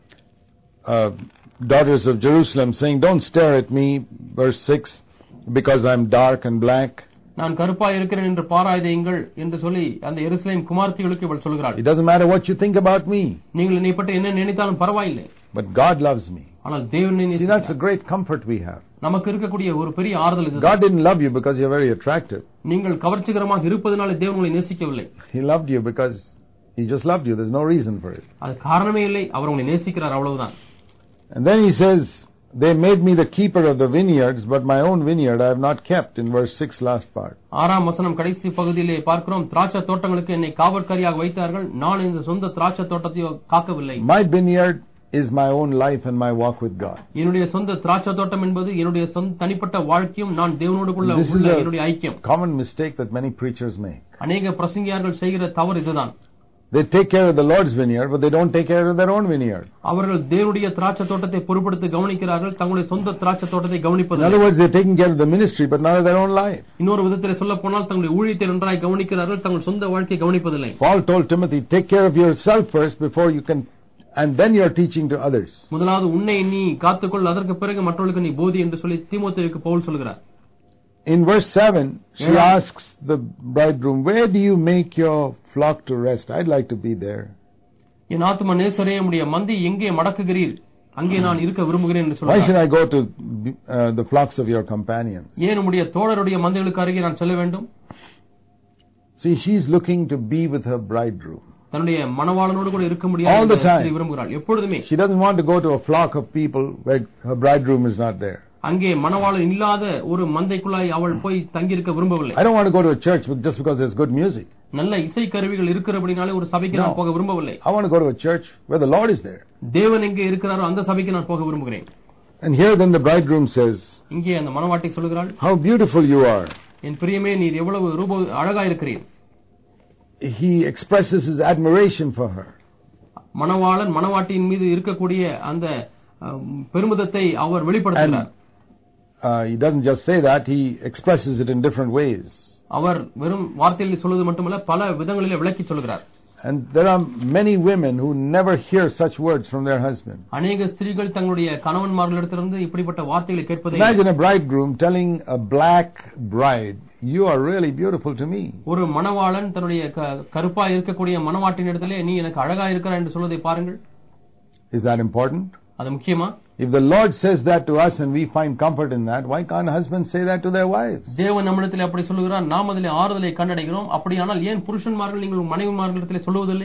uh, daughters of Jerusalem, saying, don't stare at me, verse six, because I'm dark and black. நான் கருப்பாய் இருக்கிறேன் என்று பாராய்தீங்கள் என்று சொல்லி அந்த எருசலேம் குமாரத்திகளுக்கு இவள் சொல்கிறாள். It doesn't matter what you think about me. நீங்கள் என்னை பற்றி என்ன நினைத்தாலும் பரவாயில்லை. But God loves me. ஆனால் தேவன் என்னை See, that's a great comfort we have. நமக்கு இருக்கக்கூடிய ஒரு பெரிய ஆறுதல் இது. God didn't love you because you're very attractive. நீங்கள் கவர்ச்சிகரமாக இருப்பதனால தேவன் உங்களை நேசிக்கவில்லை. He loved you because he just loved you. There's no reason for it. அது காரணமே இல்லை, அவர் உங்களை நேசிக்கிறார், அவ்வளவுதான். And then he says, they made me the keeper of the vineyards, but my own vineyard I have not kept, in verse six, last part. ஆறாம் வசனம் கடைசி பகுதியிலே பார்க்கிறோம், திராட்சை தோட்டங்களுக்கு என்னை காவற்காரியாக வைத்தார்கள், நான் இந்த சொந்த திராட்சை தோட்டத்தை காக்கவில்லை. My vineyard is my own life and my walk with God. என்னுடைய சொந்த திராட்சை தோட்டம் என்பது என்னுடைய சொந்த தனிப்பட்ட வாழ்க்கையும் நான் தேவனோடு உள்ள என்னுடைய ஐக்கியம். Common mistake that many preachers make. அநேக பிரசங்கியார்கள் செய்கிற தவறு இதுதான். They take care of the Lord's vineyard, but they don't take care of their own vineyard. அவர்கள் தேவனுடைய திராட்சை தோட்டத்தை பொறுப்படுத்தி கவனிக்கிறார்கள், தங்களுடைய சொந்த திராட்சை தோட்டத்தை கவனிப்பதில்லை. In other words, they're taking care of the ministry, but not of their own life. இன்னொரு விதத்தில் சொல்ல போனால் தங்களுடைய ஊழியத்தை நன்றாய் கவனிக்கிறார்கள், தங்கள் சொந்த வாழ்க்கையை கவனிப்பதில்லை. Paul told Timothy, take care of yourself first before you can, and then you are teaching to others. முதலாவது உன்னை நீ காத்துக்கொள், அதற்கு பிறகு மற்றவர்களுக்கு நீ போதி என்று சொல்லி தீமோத்தேயுக்கு பவுல் சொல்கிறார். In verse seven, she yeah. asks the bridegroom, where do you make your flock to rest? I'd like to be there. என் ஆத்தும நேசரே, உம்முடைய மந்தை எங்கே மடக்குகிறீர்? அங்கே நான் இருக்க விரும்புகிறேன் என்று சொல்றார். Why should I go to uh, the flocks of your companions? ஏன் உம்முடைய தோழருடைய மந்தைகளுக்கு அருகே நான் செல்ல வேண்டும்? See, she's looking to be with her bridegroom. தன்னுடைய மணவாளனோடு கூட இருக்க முடியாது என்று விரும்புகிறாள் எப்பொழுதுமே. She doesn't want to go to a flock of people where her bridegroom is not there. அங்கே மணவாளன் இல்லாத ஒரு மந்தைக்குள்ளாய் அவள் போய் தங்கி இருக்க விரும்பவில்லை. I don't want to go to a church just because there's good music. நல்ல இசை கருவிகள் இருக்கிறபடினாலே ஒரு சபைக்கு நான் போக விரும்பவில்லை. I want to go to a church where the Lord is there. தேவன் எங்கே இருக்கிறாரோ அந்த சபைக்கு நான் போக விரும்புகிறேன். And here then the bridegroom says, இங்கே அந்த மணவாட்டி சொல்கிறாள், how beautiful you are. என் பிரியமே, நீர் எவ்வளவு ரூப அழகா இருக்கிறீர். He expresses his admiration for her. மணவாளன் மணவாட்டியின் மீது இருக்கக்கூடிய அந்த பெருமிதத்தை அவர் வெளிப்படுத்துகிறார். Uh, he doesn't just say that, he expresses it in different ways. அவர் வெறும் வார்த்தையில் சொல்வது மட்டுமல்ல, பல விதங்களிலே விளக்கி சொல்கிறார். And there are many women who never hear such words from their husband. அநேக ஸ்திரீகள் தங்களுடைய கணவன்மார்களிடத்திலிருந்து இப்படிப்பட்ட வார்த்தைகளை கேட்பதை. Imagine a bridegroom telling a black bride, you are really beautiful to me. ஒரு மணவாளன் தன்னுடைய கருப்பாய் இருக்கக்கூடிய மணவாட்டினிடத்திலே, நீ எனக்கு அழகா இருக்கிறாய் என்று சொல்வதை பாருங்கள். Is that important? அது முக்கியமா? If the Lord says that to us and we find comfort in that, why can't husbands say that to their wives? தேவன் நம்மிடத்திலே அப்படி சொல்கிறார், நாம் அதிலே ஆறுதலை கண்டடைகிறோம். அப்படியானால் ஏன் புருஷன்மார்கள் நீங்கள் மனைவிமார்களிடத்திலே சொல்லுவதில்லை?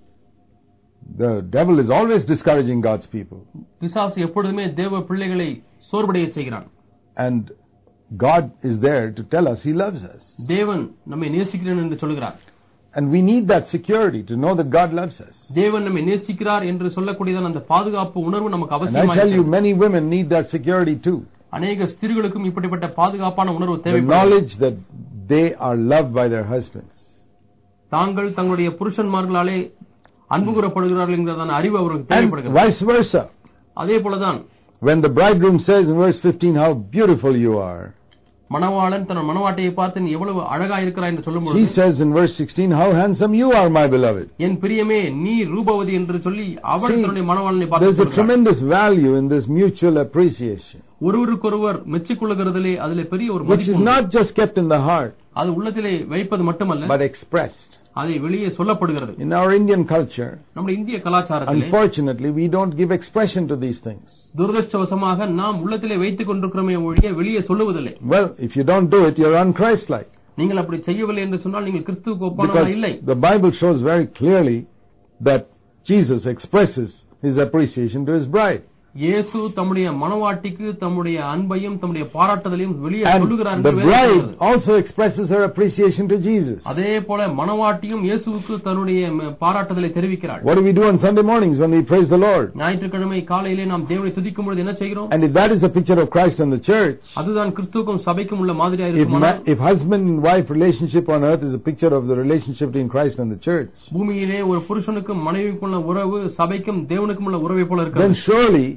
The devil is always discouraging God's people. பிசாசு எப்பொழுதுமே தேவ பிள்ளைகளை சோர்வடைய செய்கிறான். And God is there to tell us he loves us. தேவன் நம்மை நேசிக்கிறார் என்று சொல்கிறார். And we need that security to know that God loves us. தேவன் நம்மை நேசிக்கிறார் என்று சொல்லக்கூடியதான அந்த பாதுகாப்பு உணர்வு நமக்கு அவசியமாக இருக்கிறது. And I tell you, many women need that security too. அநேக ஸ்திரீகளுக்கும் இப்படிப்பட்ட பாதுகாப்பான உணர்வு தேவைப்படுகிறது. The knowledge that they are loved by their husbands. தாங்கள் தங்களுடைய புருஷன்மார்களாலே அன்பு கூறப்படுகிறார்கள் என்கிறதான அறிவு அவர்களுக்கு தேவைப்படுகிறது. Vice versa. அதே போலதான் when the bridegroom says in verse fifteen, how beautiful you are, மணவாளன் தன் மணவாட்டியை பார்த்து நீ எவ்வளவு அழகா இருக்கிறாய் என்று சொல்லும்போது, he says in verse sixteen, how handsome you are, my beloved. என் பிரியமே, நீ ரூபவதி என்று சொல்லி அவள் தன்னுடைய மணவாளனை பார்த்து சொல்கிறார். There's a tremendous value in this mutual appreciation, ஒருவருக்கொருவர் மெச்சிக்கொள்ளுகிறதிலே அதிலே பெரிய ஒரு மதிப்பு, which is not just kept in the heart, அது உள்ளத்திலே வைப்பது மட்டுமல்ல, but expressed. அதை வெளியே சொல்லப்படுகிறது. In our Indian culture, நம்முடைய இந்திய கலாச்சாரத்திலே, unfortunately, we don't give expression to these things. துரதிர்ஷ்டவசமாக நாம் உள்ளத்திலே வைத்துக் கொண்டிருக்கிறோமே ஒழிய வெளியே சொல்லுவதில்லை. Well, if you don't do it, you're unchrist-like. நீங்கள் அப்படி செய்யவில்லை என்று சொன்னால் நீங்கள் கிறிஸ்துவுக்கு ஒப்பானவராக இல்லை. The Bible shows very clearly that Jesus expresses his appreciation to his bride. இயேசு தம்முடைய மணவாட்டிக்கு தம்முடைய அன்பையும் தம்முடைய பாராட்டுதலையும் வெளியே சொல்லுகிறார். The bride also expresses her appreciation to Jesus. அதே போல மணவாட்டியும் இயேசுவுக்கு தன்னுடைய பாராட்டுதலை தெரிவிக்கிறாள். What do we do on Sunday mornings when we praise the Lord? ஞாயிற்றுக்கிழமை காலையிலே நாம் தேவனை துதிக்கும் பொழுது என்ன செய்கிறோம்? And if that is a picture of Christ and the church, அதுதான் கிறிஸ்துவுக்கும் சபைக்கும் உள்ள மாதிரியாக இருக்குமானால், if husband and wife relationship on earth is a picture of the relationship between Christ and the church, பூமியிலே ஒரு புருஷனுக்கும் மனைவிக்கும் உள்ள உறவு சபைக்கும் தேவனுக்கும் உள்ள உறவை போல இருக்கிறது. Then surely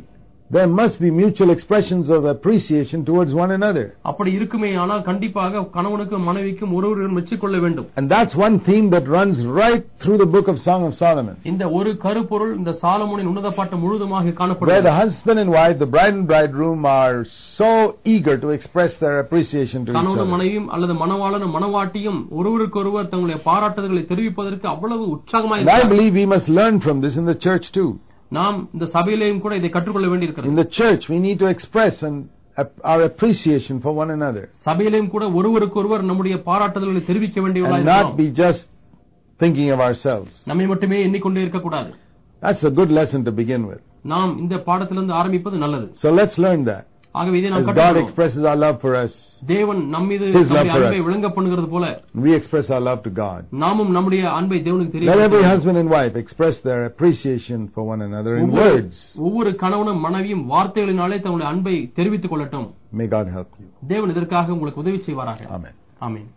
there must be mutual expressions of appreciation towards one another. அப்படி இருக்குமே ஆனால் கண்டிப்பாக கணவனுக்கும் மனைவிக்கும் ஒருவரை மெச்சிக்கொள்ள வேண்டும். And that's one theme that runs right through the book of Song of Solomon. இந்த ஒரு கருப்பொருள் இந்த சாலமோனின் உன்னத பாட்டு முழுவதுமாக Where காணப்படுகிறது. the husband and wife, the bride and bridegroom are so eager to express their appreciation to each கணவனும் other. மனைவியும் அல்லது மணவாளனும் மணவாட்டியும் ஒருவருக்கொருவர் தங்களுடைய பாராட்டுதல்களை தெரிவிப்பதற்கு அவ்வளவு உற்சாகமாக And I இருக்கிறார்கள். believe we must learn from this in the church too. நாம் இந்த சபையிலேயும் கூட இதை கற்றுக்கொள்ள In வேண்டியிருக்கிறது. the church we need to express and our appreciation for one another. சபையிலேயும் கூட ஒருவருக்கொருவர் நம்முடைய பாராட்டுதல்களை தெரிவிக்க And வேண்டியவர்களாக not இருக்கிறோம். be just thinking of ourselves. நம்மை மட்டுமே எண்ணிக்கொண்டே இருக்கக்கூடாது. That's a good lesson to begin with. நாம் இந்த பாடத்திலிருந்து ஆரம்பிப்பது நல்லது. So let's learn that. ஆகவே இதை நாம் As God கற்றுக்கொள்வோம். expresses our love for us, தேவன் நம்மீது His love நம்முடைய for அன்பை us. விளங்க பண்ணுகிறது போல we express our love to God. நாமும் நம்முடைய அன்பை தேவனுக்கு Let every தெரிவிக்க husband and wife express their appreciation for one another in ஒவ்வொரு words. ஒவ்வொரு கணவனும் மனைவியும் வார்த்தைகளினாலே தங்களுடைய அன்பை தெரிவித்துக் கொள்ளட்டும். May God help you. தேவன் இதற்காக உங்களுக்கு உதவி செய்வாராக. Amen. Amen.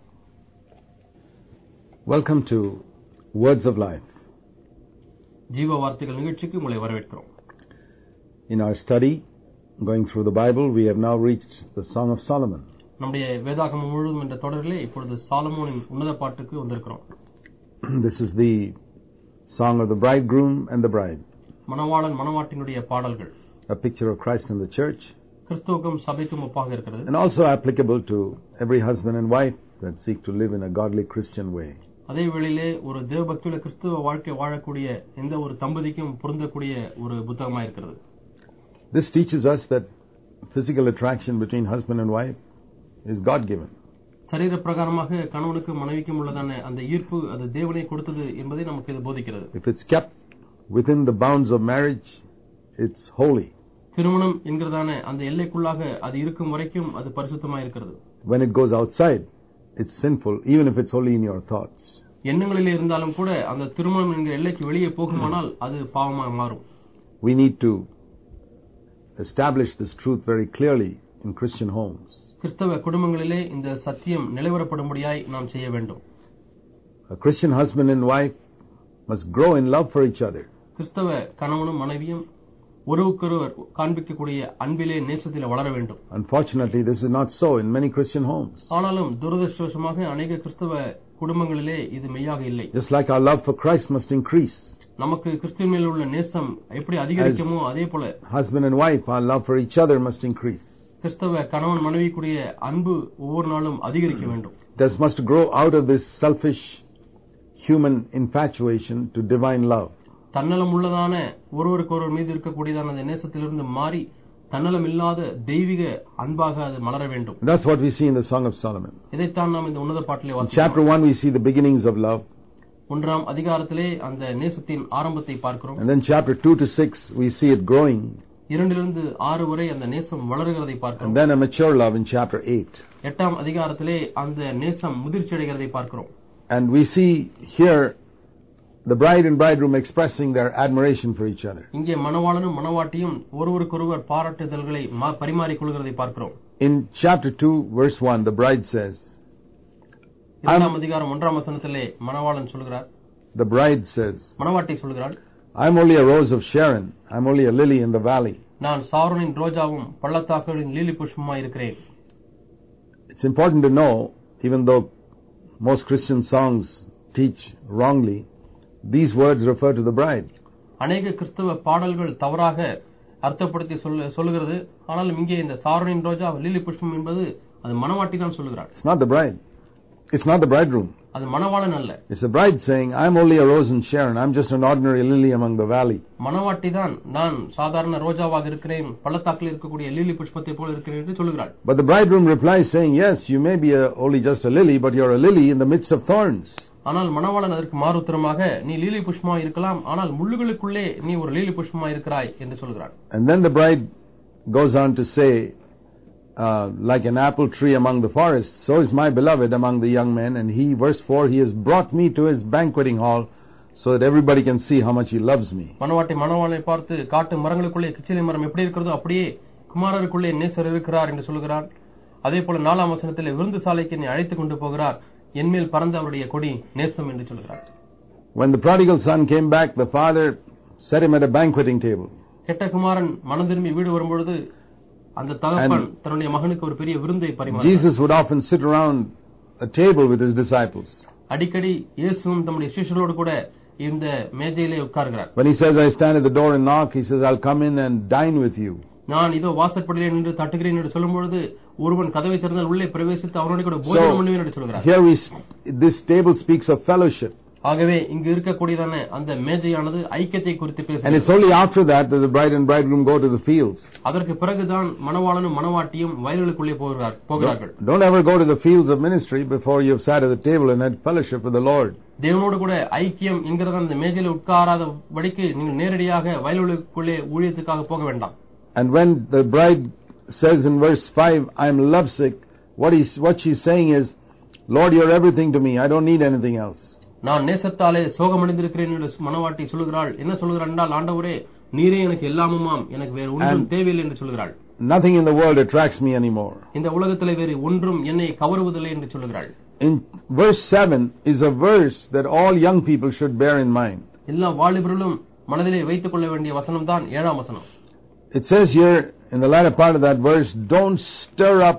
Welcome to Words of Life. ஜீவ வார்த்தைகள் நிகழ்ச்சிக்கு உங்களை வரவேற்கிறோம். In our study, going through the Bible, we have now reached the Song of Solomon. நம்முடைய வேதாகமம் முழுவதும் என்ற தொடரிலே இப்பொழுது சாலமோனின் உன்னத பாட்டுக்கு வந்திருக்கிறோம். This is the song of the bridegroom and the bride, மணவாளன் மணவாட்டினுடைய பாடல்கள். a picture of Christ in the church, கிறிஸ்துவுக்கும் சபைக்கும் ஒப்பாக இருக்கிறது. and also applicable to every husband and wife that seek to live in a godly Christian way. அதே வேளையிலே ஒரு தேவபக்தியுள்ள கிறிஸ்துவ வாழ்க்கை வாழக்கூடிய எந்த ஒரு தம்பதிக்கும் பொருந்தக்கூடிய ஒரு புத்தகமாக இருக்கிறது. This teaches us that physical attraction between husband and wife is God-given. சரீர பிரகாரமாக கணவனுக்கும் மனைவிக்கும் உள்ளதான அந்த ஈர்ப்பு அது தேவனே கொடுத்தது என்பதை நமக்கு இது போதிக்கிறது. If it's kept within the bounds of marriage, it's holy. திருமணம் என்கிறதான அந்த எல்லைக்குள்ளாக அது இருக்கும் வரைக்கும் அது பரிசுத்தமாக இருக்கிறது. When it goes outside, it's sinful, even if it's only in your thoughts. எண்ணங்களிலே இருந்தாலும் கூட அந்த திருமணம் என்கிற எல்லைக்கு வெளியே போகுமானால் அது பாவமாக மாறும். We need to establish this truth very clearly in Christian homes. கிறிஸ்தவ குடும்பங்களிலே இந்த சத்தியம் நிலைவரப்படும்படியாய் நாம் செய்ய வேண்டும். A Christian husband and wife must grow in love for each other. கிறிஸ்தவ கணவனும் மனைவியும் ஒருவருக்கொருவர் காண்பிக்கக்கூடிய அன்பிலே நேசத்திலே வளர வேண்டும். Unfortunately, this is not so in many Christian homes. ஆனாலும் துரதிர்ஷ்டவசமாக அநேக கிறிஸ்தவ குடும்பங்களிலே இது மெய்யாக இல்லை. Just like our love for Christ must increase, நமக்கு கிறிஸ்துவின் மேல் உள்ள நேசம் எப்படி அதிகரிக்குமோ அதே போல husband and wife, our love for each other must increase. கிறிஸ்தவ கணவன் மனைவிக்குரிய அன்பு ஒவ்வொரு நாளும் அதிகரிக்க வேண்டும். This must grow out of this selfish human infatuation to divine love. தன்னலம் உள்ளதான ஒருவருக்கொருவர் மீது இருக்கக்கூடியதான அந்த நேசத்திலிருந்து மாறி தன்னலம் இல்லாத தெய்வீக அன்பாக அது மலர வேண்டும். That's what we see in the Song of Solomon. இதைத்தான் நாம் இந்த உன்னத பாட்டிலே In வாசிக்கிறோம். chapter one, we see the beginnings of love. ஒன்றாம் அதிகாரத்திலே அந்த நேசத்தின் ஆரம்பத்தை பார்க்கிறோம். And then chapter two to six, we see it growing. இரண்டிலிருந்து ஆறு வரை அந்த நேசம் வளருகிறதை பார்க்கிறோம். And then a mature love in chapter eight. எட்டாம் அதிகாரத்திலே அந்த நேசம் முதிர்ச்சி அடைகிறதை பார்க்கிறோம். And we see here the bride and bridegroom expressing their admiration for each other. இங்கே மணவாளனும் மணவாட்டியும் ஒருவருக்கொருவர் பாராட்டுதல்களை பரிமாறிக் கொள்கிறதை பார்க்கிறோம். In chapter two, verse one, the bride says, இரண்டாம் அதிகாரம் ஒன்றாம் வசனத்திலே மணவாளன் சொல்கிறார், the bride says, மணவாட்டி சொல்கிறாள், I'm only a rose of Sharon. I'm only a lily in the valley. நான் சாரோனின் ரோஜாவும் பள்ளத்தாக்குகளின் லீலி புஷ்பமாய் இருக்கிறேன். It's important to know, even though most Christian songs teach wrongly, these words refer to the bride. அநேக கிறிஸ்தவ பாடல்கள் தவறாக அர்த்தப்படுத்தி சொல்லுகிறது. ஆனாலும் இங்கே இந்த சாரோனின் ரோஜா லீலி புஷ்பம் என்பது அது மணவாட்டி தான் சொல்லுகிறார். It's not the bride. It's not the bridegroom. அது மணவாளன் அல்ல. It's the bride saying, I'm only a rose in Sharon. I'm just an ordinary lily among the valley. மணவாட்டி தான் நான் சாதாரண ரோஜாவாக இருக்கிறேன், பள்ளத்தாக்கில் இருக்கக்கூடிய லீலி புஷ்பத்தை போல இருக்கிறேன் என்று சொல்கிறாள். But the bridegroom replies saying, yes, you may be a, only just a lily, but you're a lily in the midst of thorns. ஆனால் மணவாளன் அதற்கு மாறுத்தரமாக நீ லீலி புஷ்பமாய் இருக்கலாம், ஆனால் முள்ளுகளுக்குள்ளே நீ ஒரு லீலி புஷ்பமாய் இருக்கிறாய் என்று சொல்கிறாள். And then the bride goes on to say, Uh, like an apple tree among the forest, so is my beloved among the young men. And he, verse four, he has brought me to his banqueting hall so that everybody can see how much he loves me. மணவாட்டி மணவாளனை பார்த்து காட்டு மரங்களுக்குள்ளே கிச்சிலி மரம் எப்படி இருக்கிறதோ அப்படியே குமாரருக்குள்ளே நேசர் இருக்கிறார் என்று சொல்கிறார். அதே போல நாலாம் வசனத்திலே விருந்து சாலைக்கு என்னை அழைத்துக் கொண்டு போகிறார், என்மேல் பறந்த அவருடைய கொடி நேசம் என்று சொல்கிறார். When the prodigal son came back, the father set him at a banqueting table. கெட்ட குமாரன் மனம் திரும்பி வீடு வரும்பொழுது அந்த தகப்பன் தன்னுடைய மகனுக்கு ஒரு பெரிய விருந்தை பரிமாறினார். Jesus would often sit around a table with his disciples. அடிக்கடி இயேசுவும் தம்முடைய சீஷர்களோடு கூட இந்த மேஜையிலே உட்கார்கிறார். When he says, I stand at the door and knock, he says, I'll come in and dine with you. நான் இதோ வாசற்படியிலே நின்று தட்டுகிறேன் என்று சொல்லும்பொழுது ஒருவன் கதவை திறந்தால் உள்ளே பிரவேசித்து அவனோடு கூட போஜனம் பண்ணுவேன் என்று சொல்கிறார். Here we, this table speaks of fellowship. ஆகவே இங்கு இருக்கக்கூடியதான அந்த மேஜையானது ஐக்கியத்தை குறித்து பேசுகிறது. And it's only after that that the bride and bridegroom go to the fields. அதற்கு பிறகுதான் மணவாளனும் மணவாட்டியும் வயல்களுக்குள்ளே போகிறார் போகிறார்கள். Don't ever go to the fields of ministry before you've sat at the table and had fellowship with the Lord. தேவனோடு கூட ஐக்கியம் என்கிறத அந்த மேஜையில உட்காராதபடிக்கு நீங்கள் நேரடியாக வயல்களுக்குள்ளே ஊழியத்துக்காக போக வேண்டாம். And when the bride says in verse five, I'm lovesick, what he's what she's saying is, Lord, you're everything to me. I don't need anything else. நான் நேசத்தாலே சோகமடைந்திருக்கிறேன் என்று மணவாட்டி சொல்கிறாள். என்ன சொல்கிறாள் என்றால், ஆண்டவரே நீரே எனக்கு எல்லாமுமாம், எனக்கு வேறு ஒன்றும் தேவையில்லை என்று சொல்கிறாள். Nothing in the world attracts me anymore. இந்த உலகத்திலே வேறு ஒன்றும் என்னை கவருவதில்லை என்று சொல்கிறாள். In verse seven is a verse that all young people should bear in mind. எல்லா வாலிபர்களும் மனதிலே வைத்துக் கொள்ள வேண்டிய வசனம் தான் ஏழாம் வசனம். It says here in the latter part of that verse, don't stir up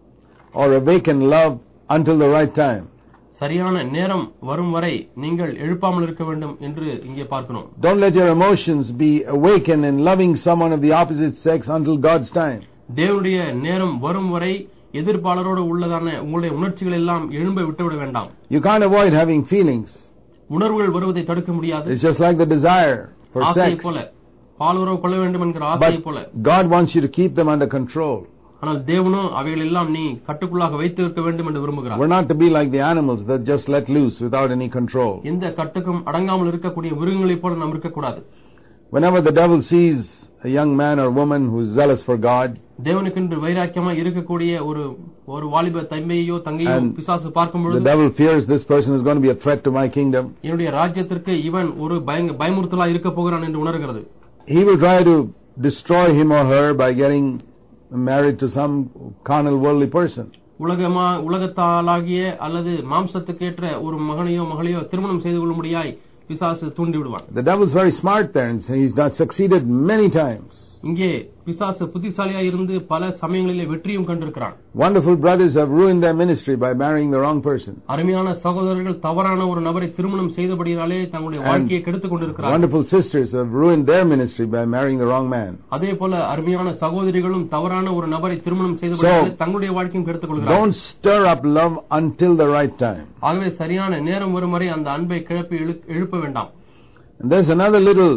or awaken love until the right time. சரியான நேரம் வரும் வரை நீங்கள் எழுப்பாமல் இருக்க வேண்டும் என்று இங்கே பார்க்கிறோம். Don't let your emotions be awakened in loving someone of the opposite sex until God's time. தேவனுடைய நேரம் வரும் வரை எதிர்ப்பாளரோடு உள்ளதான உங்களுடைய உணர்ச்சிகள் எல்லாம் எழும்ப விட்டுவிட வேண்டாம். You can't avoid having feelings. உணர்வுகள் வருவதை தடுக்க முடியாது. It's just like the desire for ஆசை sex. போல, பாலுறவு கொள்ள வேண்டும் என்கிற ஆசை போல. But God wants you to keep them under control. ஆனால் தேவனோ அவைகள் எல்லாம் நீ கட்டுக்குள்ளாக வைத்து இருக்க வேண்டும் என்று விரும்புகிறார். We're not to be like the animals that just let loose without any control. இந்த கட்டுக்கும் அடங்காமல் இருக்கக்கூடிய மிருகங்களைப் போல நாம் இருக்கக்கூடாது. Whenever the devil sees a young man or woman who is zealous for God, தேவனுக்கென்று வைராக்கியமாக இருக்கக்கூடிய ஒரு ஒரு வாலிப தம்பையோ தங்கையோ பிசாசு பார்க்கும் பொழுது, the devil fears this person is going to be a threat to my kingdom, என்னுடைய ராஜ்யத்திற்கு இவன் ஒரு பயமுறுத்தலாக இருக்க போகிறான் என்று உணர்கிறது. He will try to destroy him or her by getting married to some carnal worldly person. உலகமா உலகத்தாலாகிய அல்லது மாம்சத்துக்கேற்ற ஒரு மகனையோ மகளையோ திருமணம் செய்து கொள்ளும்படியாய் பிசாசு தூண்டி விடுவான். The devil is very smart there and he's not succeeded many times. இங்கே பிசாசு புத்திசாலியா இருந்து பல சமயங்களிலே வெற்றியும் கண்டிருக்கிறான். Wonderful brothers have ruined their ministry by marrying the wrong person. அருமையான சகோதரர்கள் தவறான ஒரு நபரை திருமணம் செய்தபடியாலே தங்களுடைய வாழ்க்கையை கெடுத்துக் கொண்டிருக்கிறார்கள். Wonderful sisters have ruined their ministry by marrying the wrong man. அதேபோல அருமையான சகோதரிகளும் தவறான ஒரு நபரை திருமணம் செய்தபடியாலே தங்களுடைய வாழ்க்கையும் கெடுத்துக் கொள்கிறார்கள். Don't stir up love until the right time. ஆகவே சரியான நேரம் வரும் வரை அந்த அன்பை கிளப்பி எழுப்ப வேண்டாம். And there's another little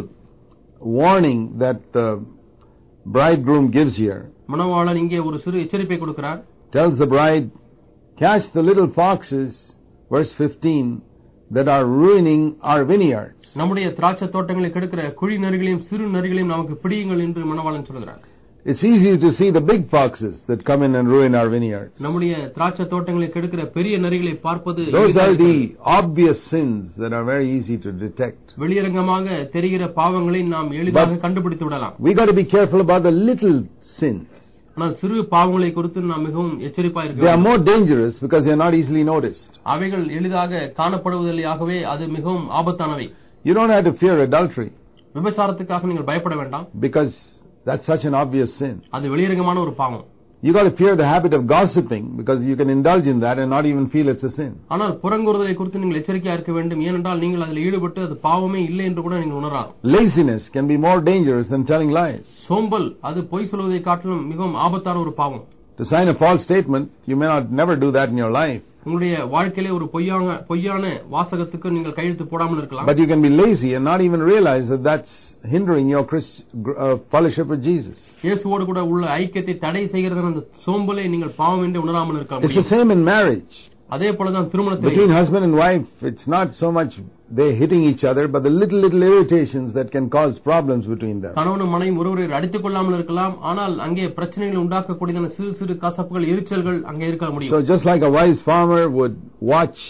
warning that the bridegroom gives here. மணவாளன் இங்கே ஒரு சிறு எச்சரிப்பை கொடுக்கிறார். Tells the bride, catch the little foxes, verse fifteen, that are ruining our vineyards. நம்முடைய திராட்சை தோட்டங்களை கெடுக்கிற குழி நரிகளையும் சிறு நரிகளையும் நமக்கு பிடியுங்கள் என்று மணவாளன் சொல்கிறார். It's easy to see the big foxes that come in and ruin our vineyards. நம்முடைய திராட்சை தோட்டங்களை கெடுக்கிற பெரிய நரிகளை பார்ப்பது, those are the obvious sins that are very easy to detect. வெளியரங்கமாக தெரிகிற பாவங்களை நாம் எளிதாக கண்டுபிடித்து விடலாம். We got to be careful about the little sins. ஆனால் சிறு பாவங்களை குறித்து நாம் மிகவும் எச்சரிப்பாக இருக்க வேண்டும். They are more dangerous because they are not easily noticed. அவைகள் எளிதாக காணப்படுவதில்லை, ஆகவே அது மிகவும் ஆபத்தானவை. You don't have to fear adultery. விபச்சாரத்துக்காக நீங்கள் பயப்பட வேண்டாம். Because that's such an obvious sin. அது வெளியரங்கமான ஒரு பாவம். You got to fear the habit of gossiping because you can indulge in that and not even feel it's a sin. ஆனால் புறங்கூறுதலை குறித்து நீங்கள் எச்சரிக்கையாக இருக்க வேண்டும். ஏனென்றால் நீங்கள் அதில் ஈடுபட்டு அது பாவமே இல்லை என்று கூட நீங்கள் உணரலாம். Laziness can be more dangerous than telling lies. சோம்பல் அது பொய் சொல்வதை காட்டிலும் மிகவும் ஆபத்தான ஒரு பாவம். To sign a false statement, you may not never do that in your life. உங்களுடைய வாழ்க்கையிலே ஒரு பொய்யான பொய்யான வாசகத்துக்கு நீங்கள் கையெழுத்து போடாமல் இருக்கலாம். But you can be lazy and not even realize that that's hindering your Christ, uh, fellowship with Jesus. இயேசுவோடு கூட உள்ள ஐக்கியத்தை தடை செய்கிறது அந்த சோம்பலை நீங்கள் பாவம் என்று உணராமல் இருக்கலாம். It's the same in marriage. அதே போலதான் திருமணத்தில் between husband and wife, it's not so much they hitting each other, but the little little irritations that can cause problems between them. கணவனும் மனைவியும் ஒருவரை அடித்துக் கொள்ளாமல் இருக்கலாம், ஆனால் அங்கே பிரச்சனைகள் உண்டாக்கக்கூடியதான சிறு சிறு கசப்புகள் எரிச்சல்கள் அங்கே இருக்க முடியும். So just like a wise farmer would watch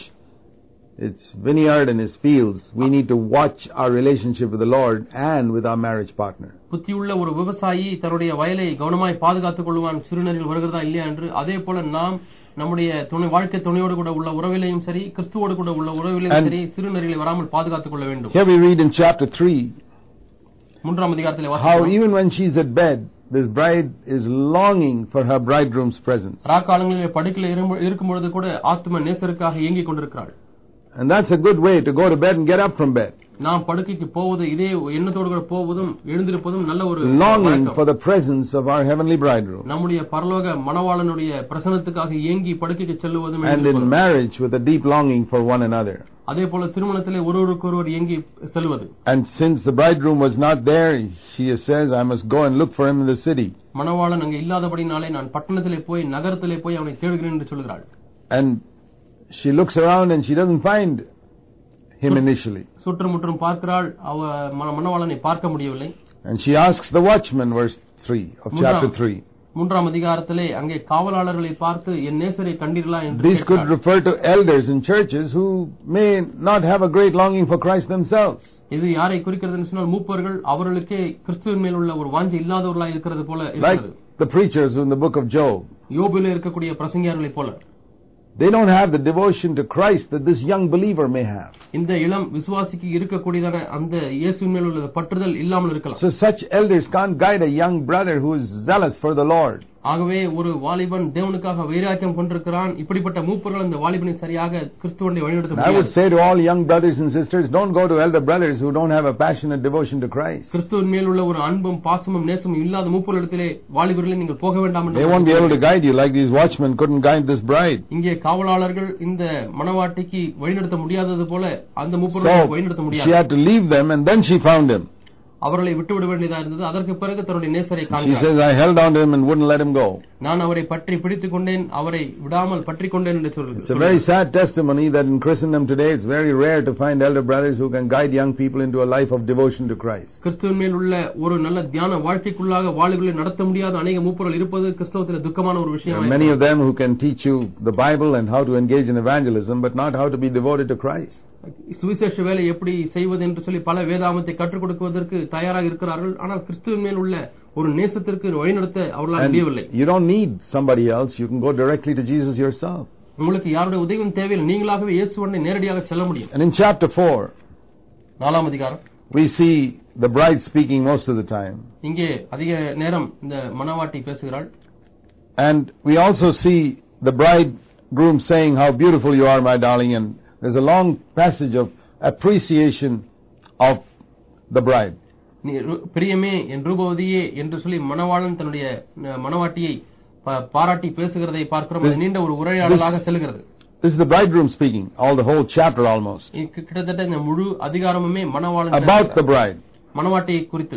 its vineyard and his fields, we need to watch our relationship with the Lord and with our marriage partner. புத்தியுள்ள ஒரு விவசாயி தன்னுடைய வயலை கவனமாய் பாதுகாத்துக் கொள்வான், சிறுநீர்கள் வருகிறதா இல்லையா என்று. அதே போல நாம் நம்முடைய துணை வாழ்க்கை துணையோடு கூட உள்ள உறவிலையும் சரி, கிறிஸ்துவோடு கூட உள்ள உறவிலையும் சரி, சிறுநீர்களை வராமல் பாதுகாத்துக் கொள்ள வேண்டும். Here we read in chapter three மூன்றாம் அதிகாரத்திலே how வாசிக்கிறோம். even when she is at bed, this bride is longing for her bridegroom's presence. ராக்காலங்களிலே படுக்கையில் இருக்கும் பொழுது கூட ஆத்தும நேசருக்காக ஏங்கிக் கொண்டிருக்கிறாள். And that's a good way to go to bed and get up from bed. நாம் படுக்கைக்கு போவது இதே எண்ணத்தோடு கூட போவதும் எழுந்திருப்பதும் நல்ல ஒரு longing for the presence of our heavenly bridegroom. நம்முடைய பரலோக மணவாளனுடைய பிரசன்னத்துக்காக ஏங்கி படுக்கைக்கு செல்லுவதும் and in marriage with a deep longing for one another. அதேபோல திருமணத்திலே ஒருவருக்கொருவர் ஏங்கி செல்வது. And since the bridegroom was not there, she says, I must go and look for him in the city. மணவாளன் அங்கே இல்லாதபடினாலே நான் பட்டணத்திலே போய் நகரத்திலே போய் அவனை தேடுகிறேன் என்று சொல்கிறாள். And she looks around and she doesn't find him initially. சுற்றுமுற்றும் பார்க்கிறாள், அவ மணவாளனை பார்க்க முடியவில்லை. And she asks the watchman, verse three of chapter three. மூன்றாம் அதிகாரத்திலே அங்கே காவலாளர்களை பார்த்து என் நேசரை கண்டீர்களா என்று. These could refer to elders in churches who may not have a great longing for Christ themselves. இது யாரை குறிக்கிறதுன்னு சொன்னால் மூப்பர்கள் அவர்களுக்கே கிறிஸ்துவின் மேல் உள்ள ஒரு வாஞ்சை இல்லாதவர்களாய் இருக்கிறது போல இருக்கிறது. Like the preachers in the book of Job. யோபிலே இருக்கக்கூடிய பிரசங்கியார்களைப் போல. They don't have the devotion to Christ that this young believer may have. இந்த இளம் விசுவாசிக்கு இருக்கக்கூடியதான அந்த இயேசுவின் மேல் உள்ள பற்றுதல் இல்லாமல் இருக்கலாம். So such elders can't guide a young brother who is zealous for the Lord. ஆகவே ஒரு வாலிபன் தேவனுக்காக வைராக்கியம் கொண்டிருக்கிறான், இப்படிப்பட்ட மூப்பர்கள் அந்த வாலிபனை சரியாக கிறிஸ்துவனை வழிநடத்த முடியாது. I would say to all young brothers and sisters, don't go to elder brothers who don't have a passionate devotion to Christ. கிறிஸ்துவின் மேல் உள்ள ஒரு அன்பும் பாசமும் நேசமும் இல்லாத மூப்பர்களிடத்திலே வாலிபர்களே நீங்கள் போக வேண்டாம் என்று. They won't be able to guide you like these watchmen couldn't guide this bride. இங்கே காவலாளர்கள் இந்த மணவாட்டிக்கு வழிநடத்த முடியாதது போல அந்த மூப்பர்களை வழிநடத்த முடியாது. She had to leave them and then she found him. அவர்களை விட்டுவிட வேண்டியதா இருந்தது. அதற்கு பிறகு தன்னுடைய நேசரை காண்கிறார். She says, I held on to him and wouldn't let him go. நான் அவரை பற்றி பிடித்துக் கொண்டேன், அவரை விடாமல் பற்றிக் கொண்டேன் என்று சொல்கிறது. It's a very sad testimony that in Christendom today it's very rare to find elder brothers who can guide young people into a life of devotion to Christ. கிறிஸ்துவின் மேல் உள்ள ஒரு நல்ல தியான வாழ்க்கைக்குள்ளாக வாலிபர்களை நடத்த முடியாத अनेक மூப்பர்கள் இருப்பது கிறிஸ்தவத்தில் துக்கமான ஒரு விஷயம். Many of them who can teach you the Bible and how to engage in evangelism but not how to be devoted to Christ. சுவிசேஷ வேலை எப்படி செய்வது என்று சொல்லி பல வேதாகமத்தை கற்றுக் கொடுப்பதற்கு தயாராக இருக்கிறார்கள். ஆனால் கிறிஸ்துவின் மேல் உள்ள ஒரு நேசத்திற்கு வழிநடத்த அவர்களால் முடியவில்லை. You don't need somebody else, you can go directly to Jesus yourself. உங்களுக்கு யாருடைய உதவியும் தேவையில்லை, நீங்களாகவே இயேசுவண்டை நேரடியாக செல்ல முடியும். And in chapter four, நாலாம் அதிகாரம், we see the bride speaking most of the time. இங்கே அதிக நேரம் இந்த மணவாட்டி பேசுகிறாள். And we also see the bridegroom saying, how beautiful you are, my darling, and there's a long passage of appreciation of the bride. நீ பிரியமே என் ரூபவதியே என்று சொல்லி மணவாளன் தன்னுடைய மணவாட்டியை பாராட்டி பேசுகிறதை பார்க்கிறோம். அது நீண்ட ஒரு உரையாடலாக செல்கிறது. This is the bridegroom speaking, all the whole chapter almost. கிட்டத்தட்ட இந்த முழு அதிகாரமுமே மணவாளன் about the bride, மணவாட்டியை குறித்து.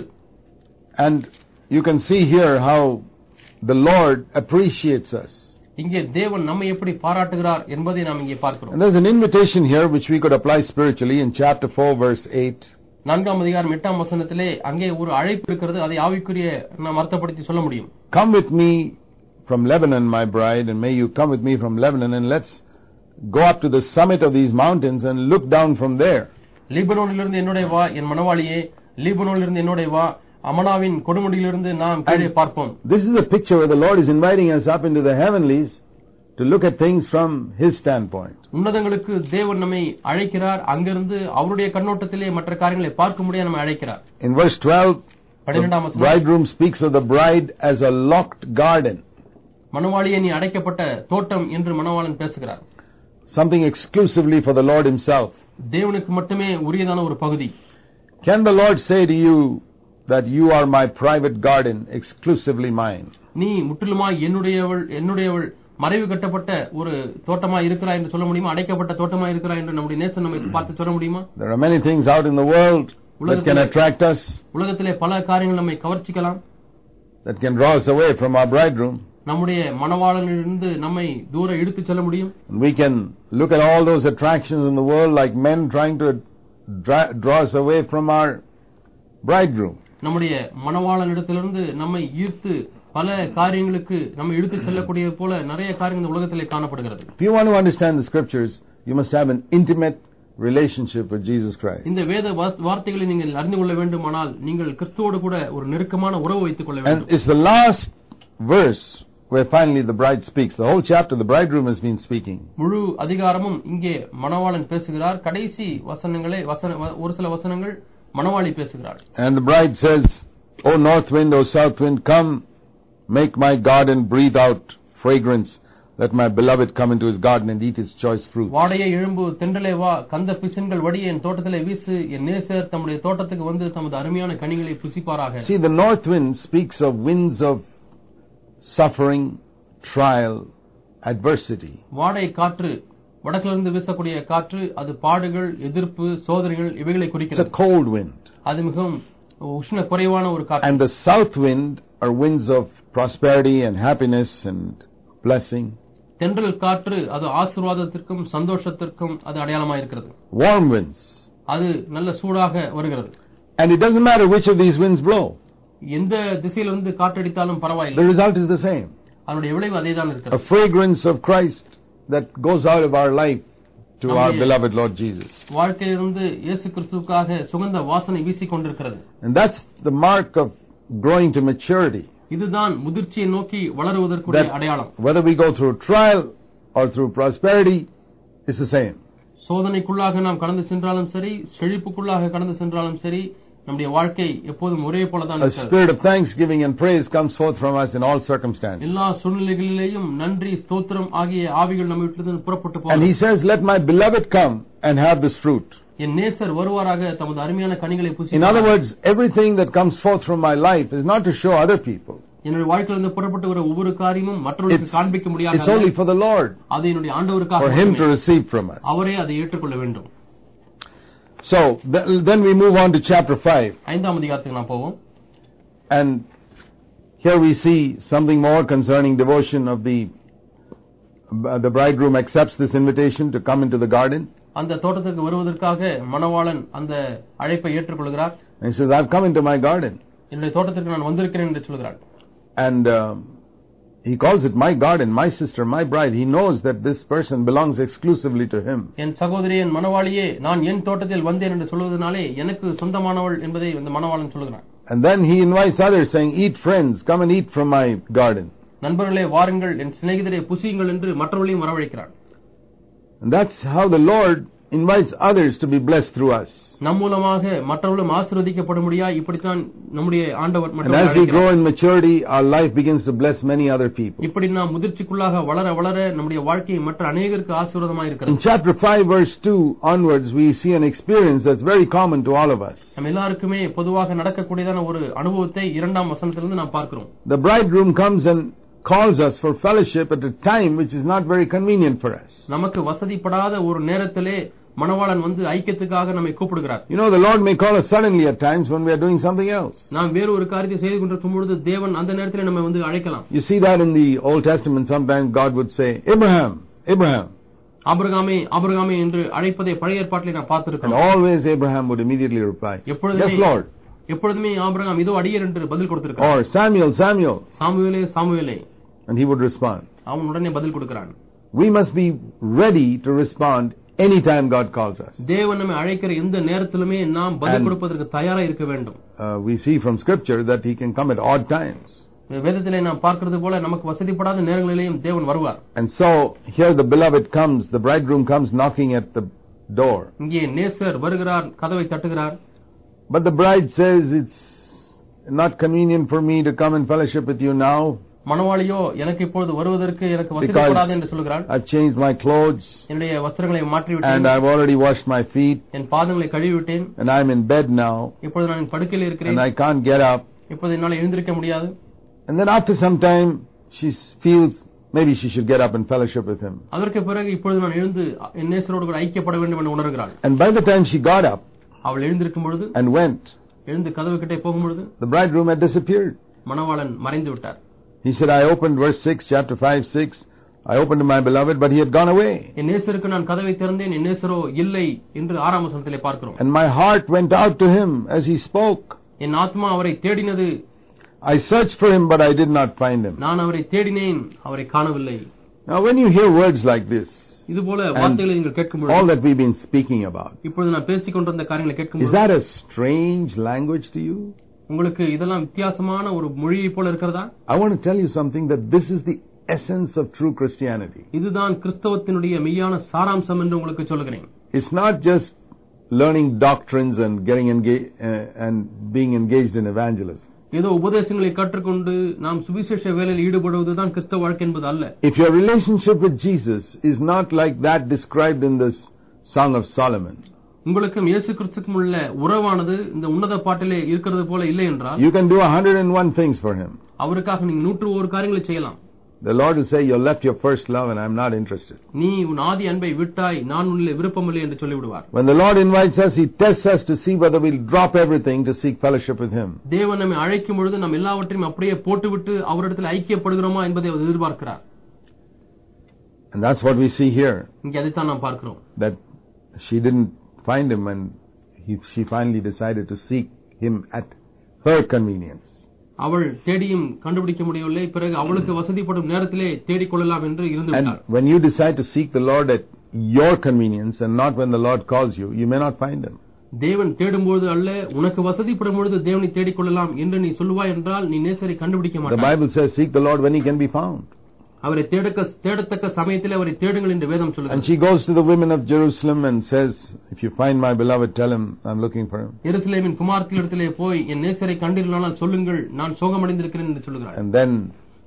And you can see here how the Lord appreciates us. இங்கே தேவன் நம்மை எப்படி பாராட்டுகிறார் என்பதை நாம் இங்கே பார்க்கிறோம். And there's an invitation here which we could apply spiritually in chapter four verse eight. நான்காம் அதிகாரம் எட்டாம் வசனத்திலே அங்கே ஒரு அழைப்பு இருக்கிறது. அதை ஆவிக்குரிய நாம் அர்த்தப்படுத்தி சொல்ல முடியும். Come with me from Lebanon, my bride, and may you come with me from Lebanon, and let's go up to the summit of these mountains and look down from there. லீபனோனிலிருந்து என்னோட வா என் மணவாளியே, லீபனோனிலிருந்து என்னோட வா, அமனாவின் கொடுமுடியிலிருந்து நாம் கீழே பார்ப்போம். This is a picture where the Lord is inviting us up into the heavenlies to look at things from his standpoint. உன்னதங்களுக்கு தேவன் நம்மை அழைக்கிறார். அங்கிருந்து அவருடைய கண்ணோட்டத்திலே மற்ற காரியங்களை பார்க்க முடிய நம்மை அழைக்கிறார். In verse twelve, the bridegroom speaks of the bride as a locked garden. மணவாளியே நீ அடைக்கப்பட்ட தோட்டம் என்று மணவாளன் பேசுகிறார். Something exclusively for the Lord himself. தேவனுக்கு மட்டுமே உரியதான ஒரு பகுதி. Can the Lord say to you that you are my private garden, exclusively mine? நீ முற்றிலுமாய் என்னுடையவள், என்னுடையவள், மறைவு கட்டப்பட்ட ஒரு தோட்டமா இருக்கிறாய் என்று சொல்ல முடியுமா? அடைக்கப்பட்ட தோட்டமா இருக்கிறாய் என்று நம்முடைய நேசன் நம்மை பார்த்து சொல்ல முடியுமா? There are many things out in the world that can attract us, உலகத்திலே பல காரியங்கள் நம்மை கவர்ச்சிக்கலாம், that can draw us away from our bridegroom. நம்முடைய மணவாளனிலிருந்து நம்மை தூர இழுத்து செல்ல முடியும். We can look at all those attractions in the world like men trying to draw us away from our bridegroom. நம்முடைய மணவாளனிடத்திலிருந்து நம்மை ஈர்த்து பல காரியங்களுக்கு நம்ம இழுத்து செல்லக்கூடிய போல நிறைய காரியங்கள் இந்த உலகத்திலே காணப்படுகிறது. If you want to understand the scriptures, you must have an intimate relationship with Jesus Christ. இந்த வேத வார்த்தைகளை நீங்கள் அறிந்து கொள்ள வேண்டுமானால் நீங்கள் கிறிஸ்துவோடு கூட ஒரு நெருக்கமான உறவு வைத்துக் கொள்ள வேண்டும். And it's the last verse where finally the bride speaks. The whole chapter the bridegroom has been speaking. முழு அதிகாரமும் இங்கே மணவாளன் பேசுகிறார். கடைசி வசனங்களே வசன ஒரு சில வசனங்கள் மணவாளி பேசுகிறாள். And the bride says, "O north wind, O south wind, come, make my garden breathe out fragrance. Let my beloved come into his garden and eat his choice fruit." வாடையே எழும்பு, தென்றலே வா, கந்த பிசின்கள் வடியே என் தோட்டத்திலே வீசு, என் நேசர் தம்முடைய தோட்டத்துக்கு வந்து தமது அருமையான கனிகளை புசிப்பாராக. See, the north wind speaks of winds of suffering, trial, adversity. வாடை காற்று, வடக்கிலிருந்து வீசக்கூடிய காற்று, அது பாடுகள், எதிர்ப்பு, சோதனைகள் இவைகளை It's குறிக்கிறது. a cold wind. அது மிகவும் உஷ்ண குறைவான ஒரு காற்று. And the south wind are winds of prosperity and happiness and blessing. தென்றல் காற்று அது ஆசீர்வாதத்திற்கும் சந்தோஷத்திற்கும் அது அடையாளமாக இருக்கிறது. Warm winds. அது நல்ல சூடாக வருகிறது. And it doesn't matter which of these winds blow. எந்த திசையிலிருந்து காற்றடித்தாலும் பரவாயில்லை. The result is the same. அதனுடைய விளைவு அதேதான் A இருக்கிறது. fragrance of Christ that goes out of our life to our beloved Lord Jesus. வாழ்க்கையிலிருந்து இயேசு கிறிஸ்துவுக்காக சுகந்த வாசனை வீசிக் கொண்டிருக்கிறது. And that's the mark of growing to maturity. இதுதான் முதிர்ச்சியை நோக்கி வளருவதற்குரிய அடையாளம். Whether we go through trial or through prosperity, it's the same. சோதனைக்குள்ளாக நாம் கடந்து சென்றாலும் சரி, செழிப்புக்குள்ளாக கடந்து சென்றாலும் சரி, நம்முடைய வாழ்க்கை எப்போதும் ஒரே போலதான் A இருக்கிறது. spirit of thanksgiving and praise comes forth from us in all circumstances. எல்லா சூழ்நிலைகளிலேயும் நன்றி, ஸ்தோத்திரம் ஆகிய ஆவிகள் நம்ம வீட்டிலிருந்து புறப்பட்டு And he போகும். says, "Let my beloved come and have this fruit." என் நேசர் வருவாராக, தமது அருமையான கனிகளை In other புசிப்பாராக. words, everything that comes forth from my life is not to show other people. என்னுடைய வாழ்க்கையிலிருந்து புறப்பட்டு வர ஒவ்வொரு காரியமும் மற்றவர்களுக்கு It's, காண்பிக்க it's முடியாது. only for the Lord, அது என்னுடைய ஆண்டவருக்காக for him to மட்டுமே. receive from us. அவரே அதை ஏற்றுக்கொள்ள வேண்டும். So, th- then we move on to chapter five. ஐந்தாம் அதிகாரத்துக்கு நாம் போவோம். And here we see something more concerning devotion of the uh, the bridegroom accepts this invitation to come into the garden. அந்த தோட்டத்துக்கு வருவதற்காக மணவாளன் அந்த அழைப்பை ஏற்றுக்கொள்கிறார். And he says, "I've come into my garden." என்னுடைய தோட்டத்திற்கு நான் வந்திருக்கிறேன் என்று சொல்கிறார். And um, he calls it my garden, my sister, my bride. He knows that this person belongs exclusively to him. என் சகோதரி, என் மணவாளியே, நான் என் தோட்டத்தில் வந்தேன் என்று சொல்வதனாலே எனக்கு சொந்தமானவள் என்பதை இந்த மணவாளன் சொல்கிறார். And then he invites others saying, "Eat, friends, come and eat from my garden." நண்பர்களே வாருங்கள், என் சிநேகிதரை புசியுங்கள் என்று மற்றவர்களையும் வரவழைக்கிறார். And that's how the Lord invites others to be blessed through us. நம் மூலமாக மற்றவர்களும் ஆசீர்வதிக்கப்படும்படியா இப்படித்தான் நம்முடைய ஆண்டவர் And மற்றவர்களை as we grow அழைக்கிறார். in maturity, our life begins to bless many other people. இப்படி நாம் முதிர்ச்சிக்குள்ளாக வளர வளர நம்முடைய வாழ்க்கை மற்ற அநேகருக்கு ஆசீர்வாதமாக In இருக்கிறது. chapter five, verse two onwards, we see an experience that's very common to all of us. நம்ம எல்லாருக்குமே பொதுவாக நடக்கக்கூடியதான ஒரு அனுபவத்தை இரண்டாம் வசனத்திலிருந்து நாம் பார்க்கிறோம். The bridegroom comes and calls us for fellowship at a time which is not very convenient for us. நமக்கு வசதிப்படாத ஒரு நேரத்திலே மணவாளன் வந்து ஐக்கியத்துக்காக நம்மை கூப்பிடுகிறார். You know, the Lord may call us suddenly at times when we are doing something else. நாம் வேறு ஒரு காரியத்தை செய்து கொண்டிருக்கும் பொழுது தேவன் அந்த நேரத்திலே நம்மை வந்து அழைக்கலாம். You see that in the Old Testament. Sometimes God would say, "Abraham, Abraham." ஆபிரகாமே, ஆபிரகாமே என்று அழைப்பதை பழைய ஏற்பாட்டிலே நான் And பார்த்திருக்கிறோம். always Abraham would immediately reply, எப்பொழுதுமே "Yes, Lord." எப்பொழுதுமே ஆபிரகாம் இதோ அடியேன் என்று பதில் கொடுத்திருக்கிறார். Or Samuel, Samuel. சாமுவேலே, சாமுவேலே, And he would respond. அவன் உடனே பதில் கொடுக்கிறான். We must be ready to respond anytime God calls us. தேவன் நம்மை அழைக்கிற எந்த நேரத்திலுமே நாம் பதில் And- கொடுப்பதற்கு தயாரா இருக்க வேண்டும். Uh, we see from Scripture that He can come at odd times. வேதத்திலே நாம் பார்க்கிறது போல நமக்கு வசதிப்படாத நேரங்களிலேயும் தேவன் வருவார். And so here the beloved comes, the bridegroom comes knocking at the door. இங்கே நேசர் வருகிறார், கதவை தட்டுகிறார். But the bride says, "It's not convenient for me to come and fellowship with you now மணவாளியோ எனக்கு இப்பொழுது வருவதற்கு எனக்கு வசதிப்படாது என்று சொல்கிறார். I've changed my clothes என்னுடைய வஸ்திரங்களை மாற்றி and விட்டேன், I've already washed my feet என் பாதங்களை கழுவி விட்டேன், and I'm in bed now இப்பொழுது நான் படுக்கையில் and இருக்கிறேன், I can't get up." இப்பொழுது என்னால் எழுந்திருக்க முடியாது. And then after some time she feels maybe she should get up and fellowship with him. அதற்கு பிறகு இப்பொழுது நான் எழுந்து என் நேசரோடு கூட ஐக்கியப்பட வேண்டும் என்று உணர்கிறாள். And by the time she got up அவள் எழுந்திருக்கும் பொழுது, and went, எழுந்து கதவு கிட்டே போகும் பொழுது the bridegroom had disappeared. மணவாளன் மறைந்து விட்டார். He said, "I opened," verse six, chapter five, six, "I opened to my beloved, but he had gone away. என் நேசருக்கு நான் கதவை திறந்தேன், என் நேசரோ இல்லை என்று ஆறாம் வசனத்திலே பார்க்கிறோம். And my heart went out to him as he spoke. என் ஆத்மா அவரை தேடினது, I searched for him, but I did not find him." நான் அவரை தேடினேன், அவரை காணவில்லை. Now when you hear words like this, இதுபோல வார்த்தைகளை நீங்கள் கேட்கும் all பொழுது, that we've been speaking about, இப்பொழுது நான் பேசிக் கொண்டிருந்த காரியங்களை கேட்கும் is பொழுது that a strange language to you? உங்களுக்கு இதெல்லாம் வித்தியாசமான ஒரு மொழியை போல இருக்கிறதா? I want to tell you something, that this is the essence of true Christianity. இதுதான் கிறிஸ்தவத்தினுடைய மெய்யான சாராம்சம் என்று உங்களுக்கு சொல்கிறேன். It's not just learning doctrines and getting engaged uh, and being engaged in evangelism. ஏதோ உபதேசங்களை கற்றுக்கொண்டு நாம் சுவிசேஷ வேலையில் ஈடுபடுவதுதான் கிறிஸ்தவ வாழ்க்கை என்பது அல்ல. If your relationship with Jesus is not like that described in this Song of Solomon, உங்களுக்கும் இயேசு கிறிஸ்துக்கும் உள்ள உறவானது இந்த உன்னத பாட்டிலே இருக்கிறது போல இல்லை என்றால், you can do one hundred one things for him. அவருக்காக நீங்க நூற்று ஒரு காரியங்களை செய்யலாம். The Lord will say, you left your first love and I am not interested. நீ உன் ஆதி அன்பை விட்டாய், நான் உன்னிலே விருப்பமில்லை என்று சொல்லிவிடுவார். When the Lord invites us, he tests us to see whether we'll drop everything to seek fellowship with him. தேவன் நம்மை அழைக்கும் பொழுது நாம் எல்லாவற்றையும் அப்படியே போட்டுவிட்டு அவரிடத்தில் ஐக்கியப்படுகிறோமா என்பதை அவர் எதிர்பார்க்கிறார். And that's what we see here. இங்கே அதைத்தான் நாம் பார்க்கிறோம். That she didn't find him and he, she finally decided to seek him at her convenience. அவள் தேடியும் கண்டுபிடிக்க முடியவில்லை. பிறகு அவளுக்கு வசதிப்படும் நேரத்திலே தேடிக்கொள்ளலாம் என்று இருந்து விட்டார். And when you decide to seek the Lord at your convenience and not when the Lord calls you, you may not find him. தேவன் தேடும்போது அல்ல, உனக்கு வசதிப்படும் பொழுது தேவனை தேடிக்கொள்ளலாம் என்று நீ சொல்லுவாய் என்றால் நீ நேசரை கண்டுபிடிக்க மாட்டாய். The Bible says, seek the Lord when he can be found. அவரை தேடக்க தேடத்தக்க சமயத்திலே அவரை தேடுங்கள் என்று வேதம் சொல்லுகிறது. And she goes to the women of Jerusalem and says, if you find my beloved, tell him I'm looking for him. எருசலேமின் குமாரத்திலிடத்திலே போய் என் நேசரை கண்டீர்களானால் சொல்லுங்கள், நான் சோகமடைந்திருக்கிறேன் என்று சொல்கிறார். And then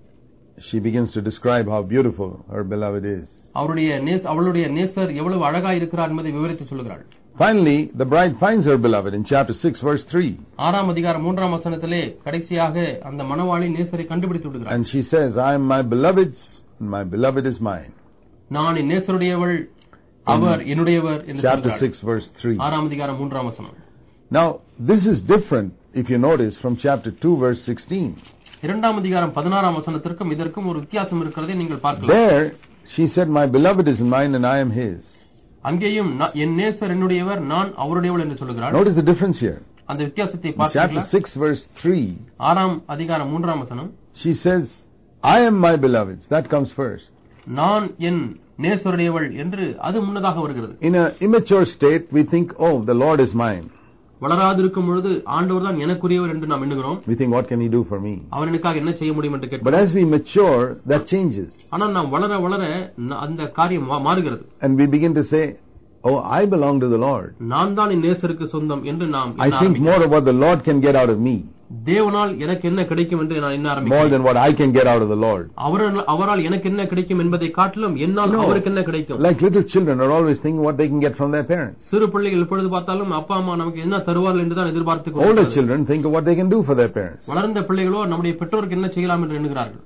she begins to describe how beautiful her beloved is. அவருடைய நேச அவளுடைய நேசர் எவ்வளவு அழகாய் இருக்கிறார் என்பதை விவரித்து சொல்கிறாள். Finally, the bride finds her beloved in chapter six verse three. ஆறாம் அதிகாரம் மூன்றாம் வசனத்திலே கடைசியாக அந்த மணவாளி நேசரை கண்டுபிடித்து விடுகிறார். And she says, I am my beloved's and my beloved is mine. நான் என் நேசருடையவள், அவர் என்னுடையவர் என்று சொல்கிறார். Chapter six verse three. ஆறாம் அதிகாரம் மூன்றாம் வசனம். Now, this is different if you notice from chapter two verse sixteen. இரண்டாம் அதிகாரம் பதினாறாம் வசனத்திற்கும் இதற்கும் ஒரு வித்தியாசம் இருக்கிறதை நீங்கள் பார்க்கலாம். There she said, my beloved is mine and I am his. அங்கேயும் என் நேசர் என்னுடையவர், நான் அவருடையவள் என்று சொல்கிறார். Notice the difference here. அந்த வித்தியாசத்தை பார்த்தீங்களா? Chapter six verse three. ஆறாம் அதிகாரம் மூன்றாம் வசனம். She says, I am my beloved's. That comes first. நான் என் நேசருடையவள் என்று அது முன்னதாக வருகிறது. In an immature state we think, oh, the Lord is mine. வளராதிருக்கும் பொழுது ஆண்டவர் தான் எனக்குரியவர் என்று நாம் எண்ணுகிறோம். We think, what can he do for me? அவர் எனக்காக என்ன செய்ய முடியும் என்று கேட்கிறோம். But as we mature, that changes. ஆனால் நாம் வளர வளர அந்த காரியம் மாறுகிறது. And we begin to say, oh, I belong to the Lord. நான் தான் என் நேசருக்கு சொந்தம் என்று நாம் I think more of what the Lord can get out of me. தேவனால் எனக்கு என்ன கிடைக்கும் என்று நான் எண்ண ஆரம்பிக்கிறேன். More than what I can get out of the Lord. அவரால் எனக்கு என்ன கிடைக்கும் என்பதை காட்டிலும் என்னால் அவருக்கு என்ன கிடைக்கும். Like little children are always thinking what they can get from their parents. சிறு பிள்ளைகள் எப்பொழுது பார்த்தாலும் அப்பா அம்மா நமக்கு என்ன தருவார்கள் என்று தான் எதிர்பார்த்து கொண்டிருக்கிறார்கள். Older children think of what they can do for their parents. வளர்ந்த பிள்ளைகளோ நம்முடைய பெற்றோருக்கு என்ன செய்யலாம் என்று எண்ணுகிறார்கள்.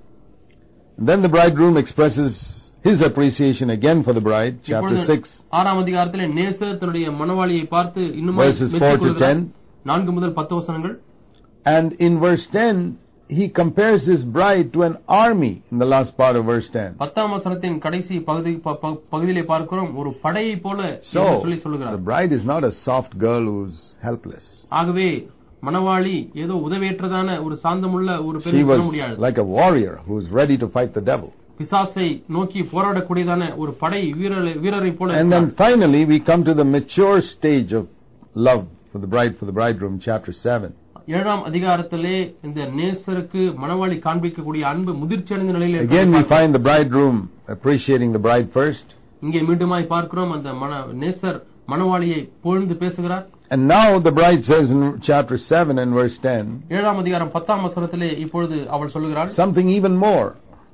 Then the bridegroom expresses his appreciation again for the bride, chapter six. ஆறாம் அதிகாரத்திலே நேசர் தன்னுடைய மணவாளியை பார்த்து இன்னும் verses four to ten. நான்கு முதல் பத்து வசனங்கள். And in verse ten he compares his bride to an army in the last part of verse ten. பத்தாம் வசனத்தின் கடைசி பகுதி பகுதியிலே பார்க்கிறோம் ஒரு படையை போல சொல்லி சொல்கிறார். The bride is not a soft girl who's helpless. ஆகவே மணவாளி ஏதோ உதவியற்றதான ஒரு சாந்தமுள்ள ஒரு பெண் சொல்ல முடியாது. Like a warrior who is ready to fight the devil. பிசாசை நோக்கி போராடக்கூடியதான ஒரு படை வீரரை வீரரை போல. And then finally we come to the mature stage of love for the bride for the bridegroom, chapter seven. ஏழாம் அதிகாரத்திலே இந்த நேசருக்கு மணவாளி காண்பிக்கக்கூடிய அன்பு முதிர்ச்சி அடைந்த நிலையிலே. Again we find the bridegroom appreciating the bride first. இங்கே மீண்டுமாய் பார்க்கிறோம் அந்த நேசர் மணவாளியை புகழ்ந்து பேசுகிறார். And now the bride says in chapter seven and verse ten. ஏழாம் அதிகாரம் பத்தாம் வசனத்திலே இப்பொழுது அவள் சொல்கிறாள் something even more.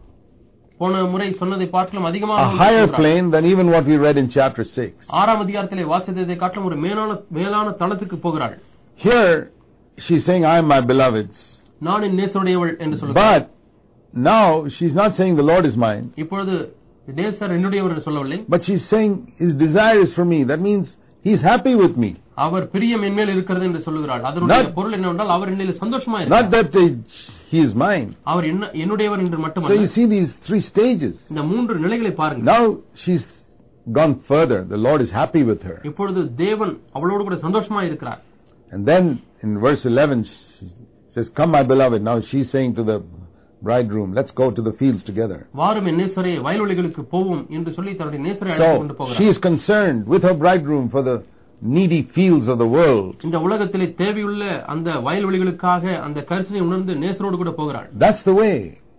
போன முறை சொன்னதை பார்க்கலாம் அதிகமாக a higher plane than even what we read in chapter six. ஆறாம் அதிகாரத்திலே வாசித்ததை காட்டிலும் ஒரு மேலான மேலான தளத்துக்கு போகிறாள். Here she's saying, I am my beloved's. நான் என் நேசருடையவள் என்று சொல்கிறாள். But now she's not saying the Lord is mine. இப்பொழுது நேசர் என்னுடையவர் என்று சொல்லவில்லை. But she's saying his desire is for me. That means he's happy with me. அவர் பிரியம் என் மேல் இருக்கிறது என்று சொல்கிறாள். அதனுடைய பொருள் என்னவென்றால் அவர் என்னில் சந்தோஷமா இருக்கிறார். Not that he is mine. அவர் என்னுடையவர் என்று மட்டுமல்ல. So you see these three stages. இந்த மூன்று நிலைகளை பாருங்க. Now she's gone further. The Lord is happy with her. இப்பொழுது தேவன் அவளோடு கூட சந்தோஷமா இருக்கிறார். And then in verse eleven she says, come my beloved. Now she's saying to the bridegroom, let's go to the fields together. வாரும் என் நேசரே வயல்வெளிகளுக்கு போவோம் என்று சொல்லி தன்னுடைய நேசரை அழைத்து கொண்டு போகிறார். So she is concerned with her bridegroom for the needy fields of the world. இந்த உலகத்திலே தேவையுள்ள அந்த வயல்வெளிகளுக்காக அந்த கரிசனை உணர்ந்து நேசரோடு கூட போகிறாள். That's the way.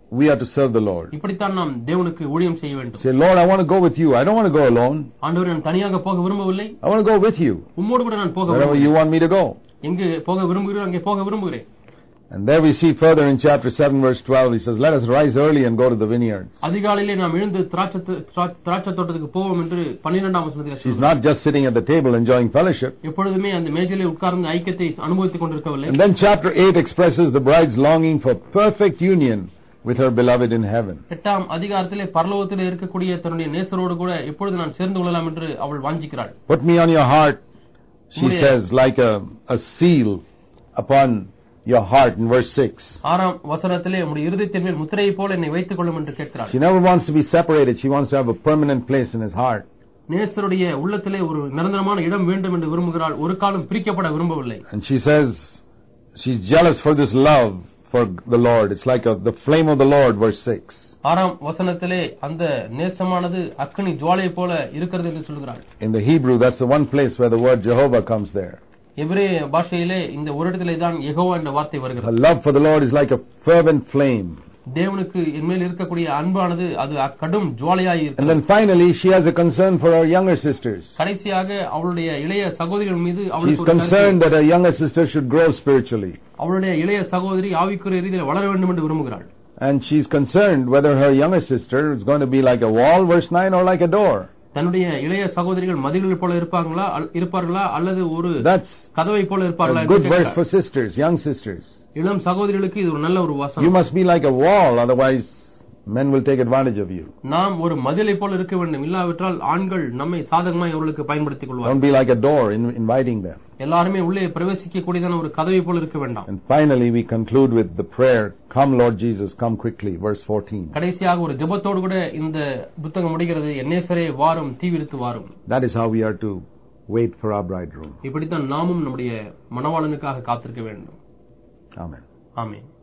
we are to serve the Lord. இப்படித்தான் நாம் தேவனுக்கு ஊழியம் செய்ய வேண்டும். Say, Lord, I want to go with you. I don't want to go alone. ஆண்டவரே, நான் தனியாக போக விரும்பவில்லை. I want to go with you. உம்மோடு கூட நான் போக Wherever you விரும்புகிறேன். want me to go. எங்கே போக விரும்புகிறேன் அங்கே போக விரும்புகிறேன். And there we see further in chapter seven verse twelve, he says, let us rise early and go to the vineyards. அதிகாலையிலே நாம் எழுந்து திராட்சை திராட்சை தோட்டத்துக்கு போவோம் என்று பன்னிரண்டாம் வசனத்திலே She's not just sitting at the table enjoying fellowship. எப்பொழுதுமே அந்த மேஜையிலே உட்கார்ந்து ஐக்கியத்தை அனுபவித்துக் கொண்டிருக்கவில்லை. And then chapter eight expresses the bride's longing for perfect union with her beloved in heaven. எட்டாம் அதிகாரத்திலே பரலோகத்திலே இருக்கக்கூடிய தன்னுடைய நேசரோடு கூட எப்பொழுது நான் சேர்ந்து கொள்ளலாம் என்று அவள் வாஞ்சிக்கிறாள். Put me on your heart, she says, like a a seal upon your heart in verse six. ஆறாம் வசனத்திலே உம்முடைய இருதயத்தின் மேல் முத்திரையை போல என்னை வைத்துக் கொள்ளும் என்று கேட்கிறாள். She never wants to be separated. She wants to have a permanent place in his heart. நேசருடைய உள்ளத்திலே ஒரு நிரந்தரமான இடம் வேண்டும் என்று விரும்புகிறாள். ஒரு காலம் பிரிக்கப்பட விரும்பவில்லை. And she says she's jealous for this love for the Lord. It's like a, the flame of the Lord, verse six. ஆறாம் வசனத்திலே அந்த நேசமானது அக்கினி ஜுவாலை போல இருக்கிறது என்று சொல்கிறாள். In the Hebrew, that's the one place where the word Jehovah comes there. எபிரேய பாஷையிலே இந்த ஒரு இடத்திலே தான் யெகோவா என்ற வார்த்தை வருகிறது. Her love for the Lord is like a fervent flame. தேவனுக்கு என்மேல் இருக்கக்கூடிய அன்பானது அது கடும் ஜுவாலையாய் இருக்கிறது. And then finally she has a concern for her younger sisters. கடைசியாக அவளுடைய இளைய சகோதரிகள் மீது She is அவளுக்கு concerned that her younger sister should grow spiritually. அவளுடைய இளைய சகோதரி ஆவிக்குரிய ரீதியில் வளர வேண்டும் என்று விரும்புகிறாள். And she is concerned whether her younger sister is going to be like a wall, verse nine, or like a door. தன்னுடைய இளைய சகோதரிகள் மதில்கள் போல இருப்பாங்களா இருப்பார்களா அல்லது ஒரு கதவை போல இருப்பார்களா? Good verse for sisters, young sisters. இளம் சகோதரிகளுக்கு இது ஒரு நல்ல ஒரு வசனம். You must be like a wall, otherwise men will take advantage of you. நாம் ஒரு மதிலை போல இருக்க வேண்டும், இல்லாவிட்டால் ஆண்கள் நம்மை சாதகமாய் அவர்களுக்கு பயன்படுத்திக் கொள்வார்கள். Don't be like a door in inviting them. எல்லாரும் உள்ளே பிரவேசிக்க கூடியதான ஒரு கதவை போல இருக்க வேண்டாம். And finally we conclude with the prayer, come Lord Jesus, come quickly, verse fourteen. கடைசியாக ஒரு ஜெபத்தோடு கூட இந்த புத்தகம் முடிகிறது. என்னேசரே வாரும், தீவிரித்து வாரும். That is how we are to wait for our bridegroom. இப்படித்தான் நாமும் நம்முடைய மணவாளனுக்காக காத்திருக்க வேண்டும். Amen. ஆமென்.